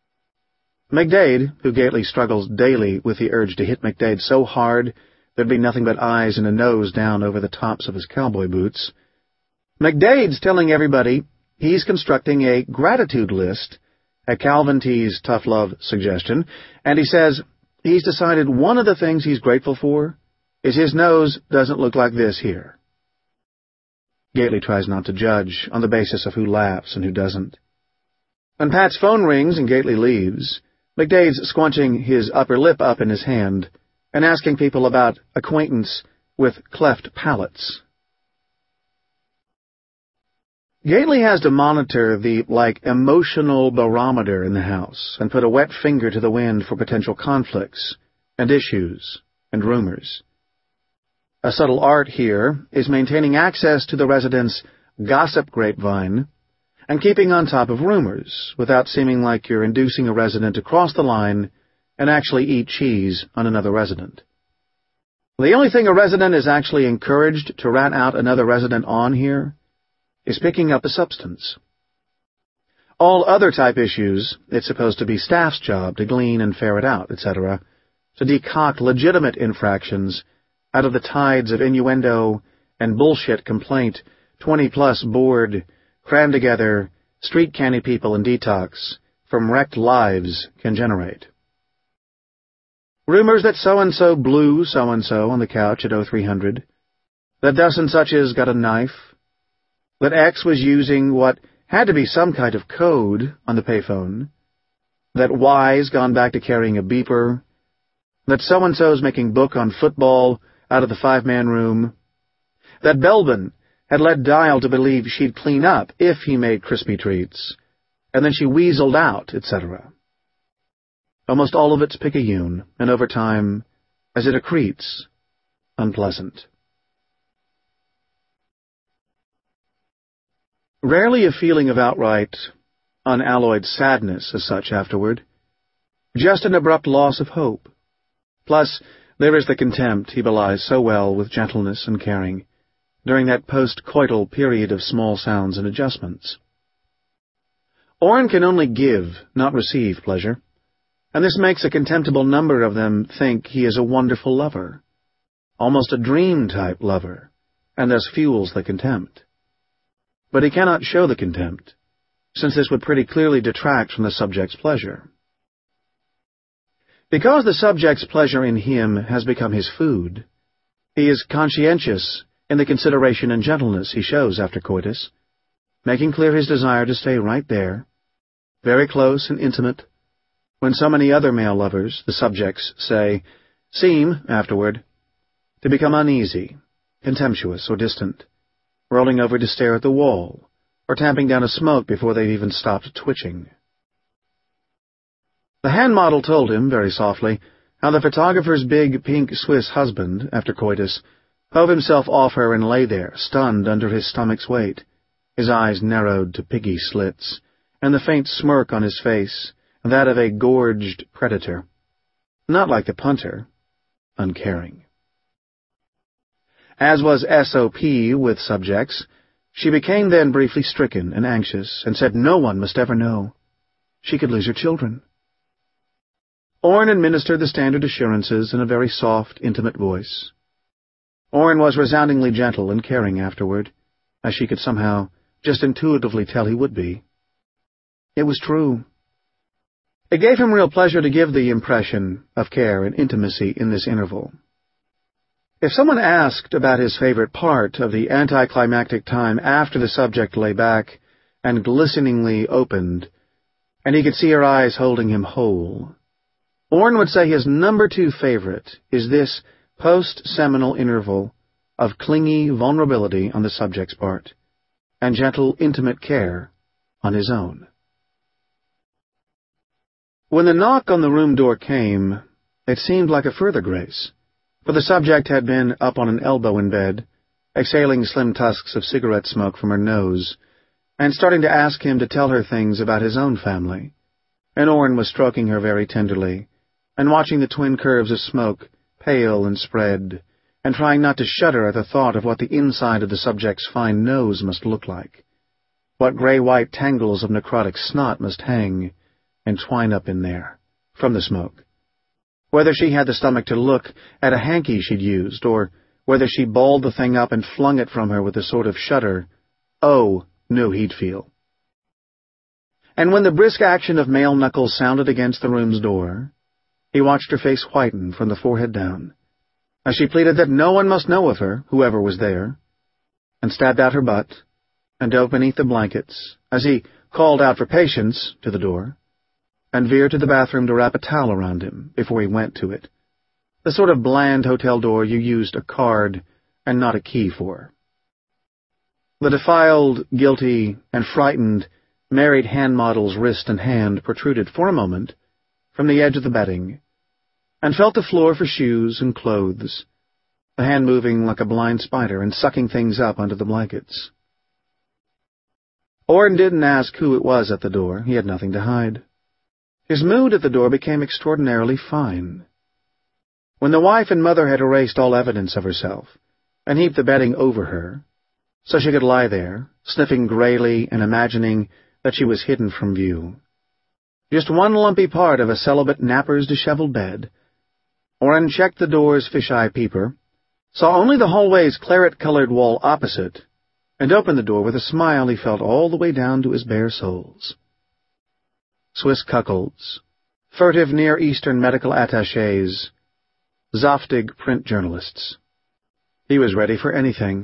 McDade, who Gately struggles daily with the urge to hit McDade so hard there'd be nothing but eyes and a nose down over the tops of his cowboy boots, McDade's telling everybody he's constructing a gratitude list at Calvin T's Tough Love suggestion, and he says he's decided one of the things he's grateful for is his nose doesn't look like this here. Gately tries not to judge on the basis of who laughs and who doesn't. When Pat's phone rings and Gately leaves, McDade's squunching his upper lip up in his hand and asking people about acquaintance with cleft palates. Gately has to monitor the, like, emotional barometer in the house and put a wet finger to the wind for potential conflicts and issues and rumors. A subtle art here is maintaining access to the residents' gossip grapevine and keeping on top of rumors without seeming like you're inducing a resident to cross the line and actually eat cheese on another resident. The only thing a resident is actually encouraged to rat out another resident on here is picking up a substance. All other type issues, it's supposed to be staff's job to glean and ferret out, et cetera, to decoct legitimate infractions out of the tides of innuendo and bullshit complaint twenty-plus bored, crammed-together, street-canny people in detox from wrecked lives can generate. Rumors that so-and-so blew so-and-so on the couch at oh three hundred, that thus-and-such-is got a knife, that X was using what had to be some kind of code on the payphone, that Y's gone back to carrying a beeper, that so-and-so's making book on football out of the five-man room, that Belbin had led Dial to believe she'd clean up if he made crispy treats, and then she weaseled out, et cetera. Almost all of it's picayune, and over time, as it accretes, unpleasant. Rarely a feeling of outright, unalloyed sadness as such afterward, just an abrupt loss of hope. Plus, there is the contempt he belies so well with gentleness and caring during that post-coital period of small sounds and adjustments. Orrin can only give, not receive pleasure, and this makes a contemptible number of them think he is a wonderful lover, almost a dream-type lover, and thus fuels the contempt. But he cannot show the contempt, since this would pretty clearly detract from the subject's pleasure. Because the subject's pleasure in him has become his food, he is conscientious in the consideration and gentleness he shows after coitus, making clear his desire to stay right there, very close and intimate, when so many other male lovers, the subjects say, seem, afterward, to become uneasy, contemptuous, or distant, rolling over to stare at the wall, or tamping down a smoke before they've even stopped twitching. The hand model told him, very softly, how the photographer's big pink Swiss husband, after coitus, hove himself off her and lay there, stunned under his stomach's weight, his eyes narrowed to piggy slits, and the faint smirk on his face, that of a gorged predator. Not like the punter, uncaring. As was S O P with subjects, she became then briefly stricken and anxious, and said no one must ever know. She could lose her children. Orrin administered the standard assurances in a very soft, intimate voice. Orrin was resoundingly gentle and caring afterward, as she could somehow just intuitively tell he would be. It was true. It gave him real pleasure to give the impression of care and intimacy in this interval. If someone asked about his favorite part of the anticlimactic time after the subject lay back and glisteningly opened, and he could see her eyes holding him whole, Orrin would say his number two favorite is this post-seminal interval of clingy vulnerability on the subject's part, and gentle, intimate care on his own. When the knock on the room door came, it seemed like a further grace, for the subject had been up on an elbow in bed, exhaling slim tusks of cigarette smoke from her nose, and starting to ask him to tell her things about his own family, and Orrin was stroking her very tenderly, and watching the twin curves of smoke pale and spread, and trying not to shudder at the thought of what the inside of the subject's fine nose must look like, what gray-white tangles of necrotic snot must hang and twine up in there, from the smoke, whether she had the stomach to look at a hanky she'd used, or whether she balled the thing up and flung it from her with a sort of shudder Oh knew he'd feel. And when the brisk action of male knuckles sounded against the room's door, he watched her face whiten from the forehead down, as she pleaded that no one must know of her, whoever was there, and stabbed out her butt, and dove beneath the blankets, as he called out for patience to the door, and veered to the bathroom to wrap a towel around him before he went to it, the sort of bland hotel door you used a card and not a key for. The defiled, guilty, and frightened married hand model's wrist and hand protruded for a moment from the edge of the bedding, and felt the floor for shoes and clothes, the hand moving like a blind spider and sucking things up under the blankets. Orrin didn't ask who it was at the door. He had nothing to hide. His mood at the door became extraordinarily fine. When the wife and mother had erased all evidence of herself, and heaped the bedding over her, so she could lie there, sniffing grayly and imagining that she was hidden from view, just one lumpy part of a celibate napper's disheveled bed, Orrin checked the door's fisheye peeper, saw only the hallway's claret-colored wall opposite, and opened the door with a smile he felt all the way down to his bare soles. Swiss cuckolds, furtive Near Eastern medical attachés, Zoftig print journalists. He was ready for anything.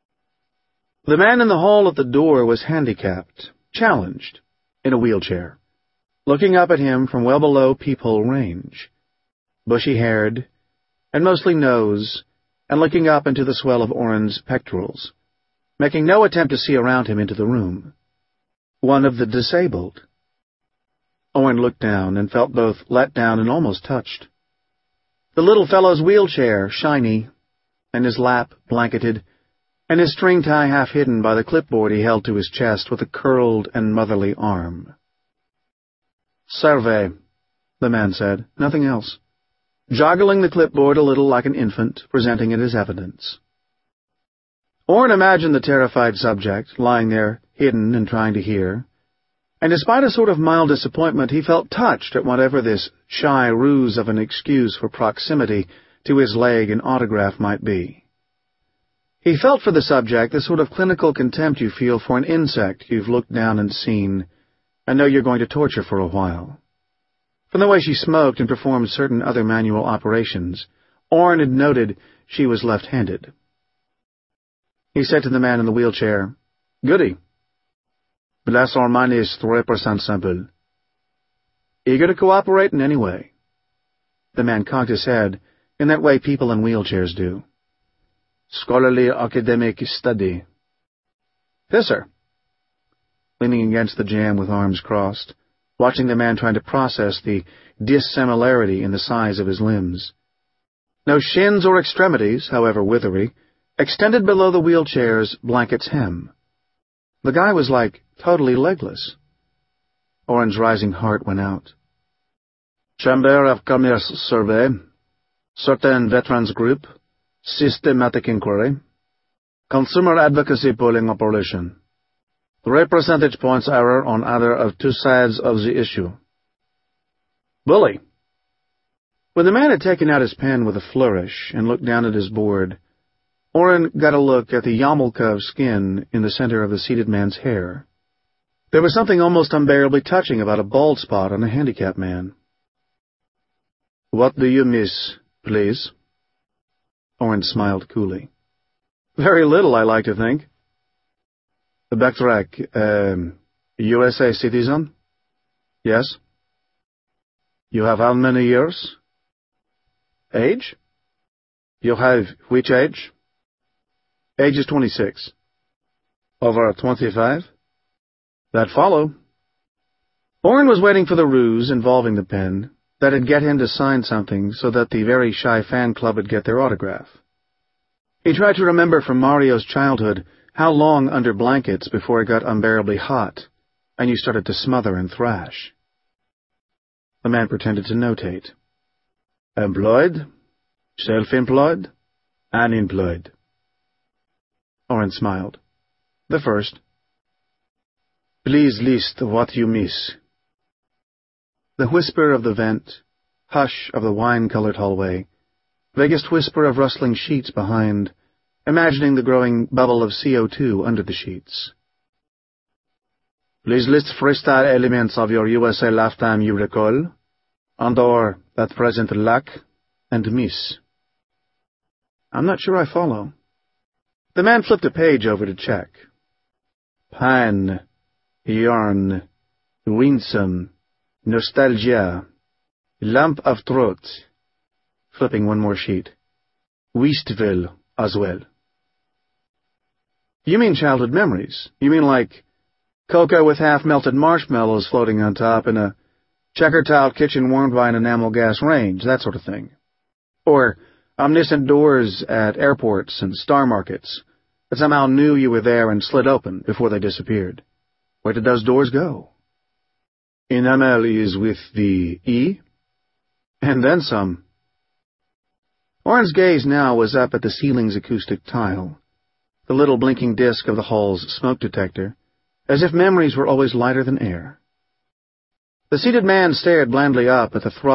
The man in the hall at the door was handicapped, challenged, in a wheelchair, looking up at him from well below peephole range, bushy-haired, and mostly nose, and looking up into the swell of Orrin's pectorals, making no attempt to see around him into the room. One of the disabled. Orrin looked down and felt both let down and almost touched. The little fellow's wheelchair, shiny, and his lap blanketed, and his string tie half hidden by the clipboard he held to his chest with a curled and motherly arm. "Serve," the man said, nothing else, joggling the clipboard a little like an infant, presenting it as evidence. Orrin imagined the terrified subject, lying there, hidden and trying to hear, and despite a sort of mild disappointment, he felt touched at whatever this shy ruse of an excuse for proximity to his leg and autograph might be. He felt for the subject the sort of clinical contempt you feel for an insect you've looked down and seen, and know you're going to torture for a while. From the way she smoked and performed certain other manual operations, Orrin had noted she was left-handed. He said to the man in the wheelchair, "Goody. Bless our money is three percent simple." Eager to cooperate in any way. The man cocked his head in that way people in wheelchairs do. "Scholarly academic study." "Pisser." Leaning against the jamb with arms crossed, watching the man trying to process the dissimilarity in the size of his limbs. No shins or extremities, however withery, extended below the wheelchair's blanket's hem. The guy was like totally legless. Oren's rising heart went out. Chamber of Commerce survey. Certain veterans group. Systematic inquiry. Consumer advocacy polling operation. Three percentage points error on either of two sides of the issue. Bully. When the man had taken out his pen with a flourish and looked down at his board, Oren got a look at the yarmulke of skin in the center of the seated man's hair. There was something almost unbearably touching about a bald spot on a handicapped man. What do you miss, please? Oren smiled coolly. Very little, I like to think. Backtrack, um, U S A citizen? Yes. You have how many years? Age? You have which age? Age is twenty-six. Over twenty-five? That follow. Oren was waiting for the ruse involving the pen that'd get him to sign something so that the very shy fan club would get their autograph. He tried to remember from Mario's childhood how long under blankets before it got unbearably hot, and you started to smother and thrash. The man pretended to notate. Employed, self-employed, unemployed. Oren smiled. The first. Please list what you miss. The whisper of the vent, hush of the wine-colored hallway, vaguest whisper of rustling sheets behind, imagining the growing bubble of C O two under the sheets. Please list freestyle elements of your U S A lifetime you recall, and/or that present lack and miss. I'm not sure I follow. The man flipped a page over to check. Pine, yarn, winsome, nostalgia, lump of throat. Flipping one more sheet. Westville as well. You mean childhood memories. You mean like cocoa with half-melted marshmallows floating on top and a checker-tiled kitchen warmed by an enamel gas range, that sort of thing. Or omniscient doors at airports and star markets that somehow knew you were there and slid open before they disappeared. Where did those doors go? Enamel is with the E? And then some. Oren's gaze now was up at the ceiling's acoustic tile, the little blinking disk of the hall's smoke detector, as if memories were always lighter than air. The seated man stared blandly up at the throb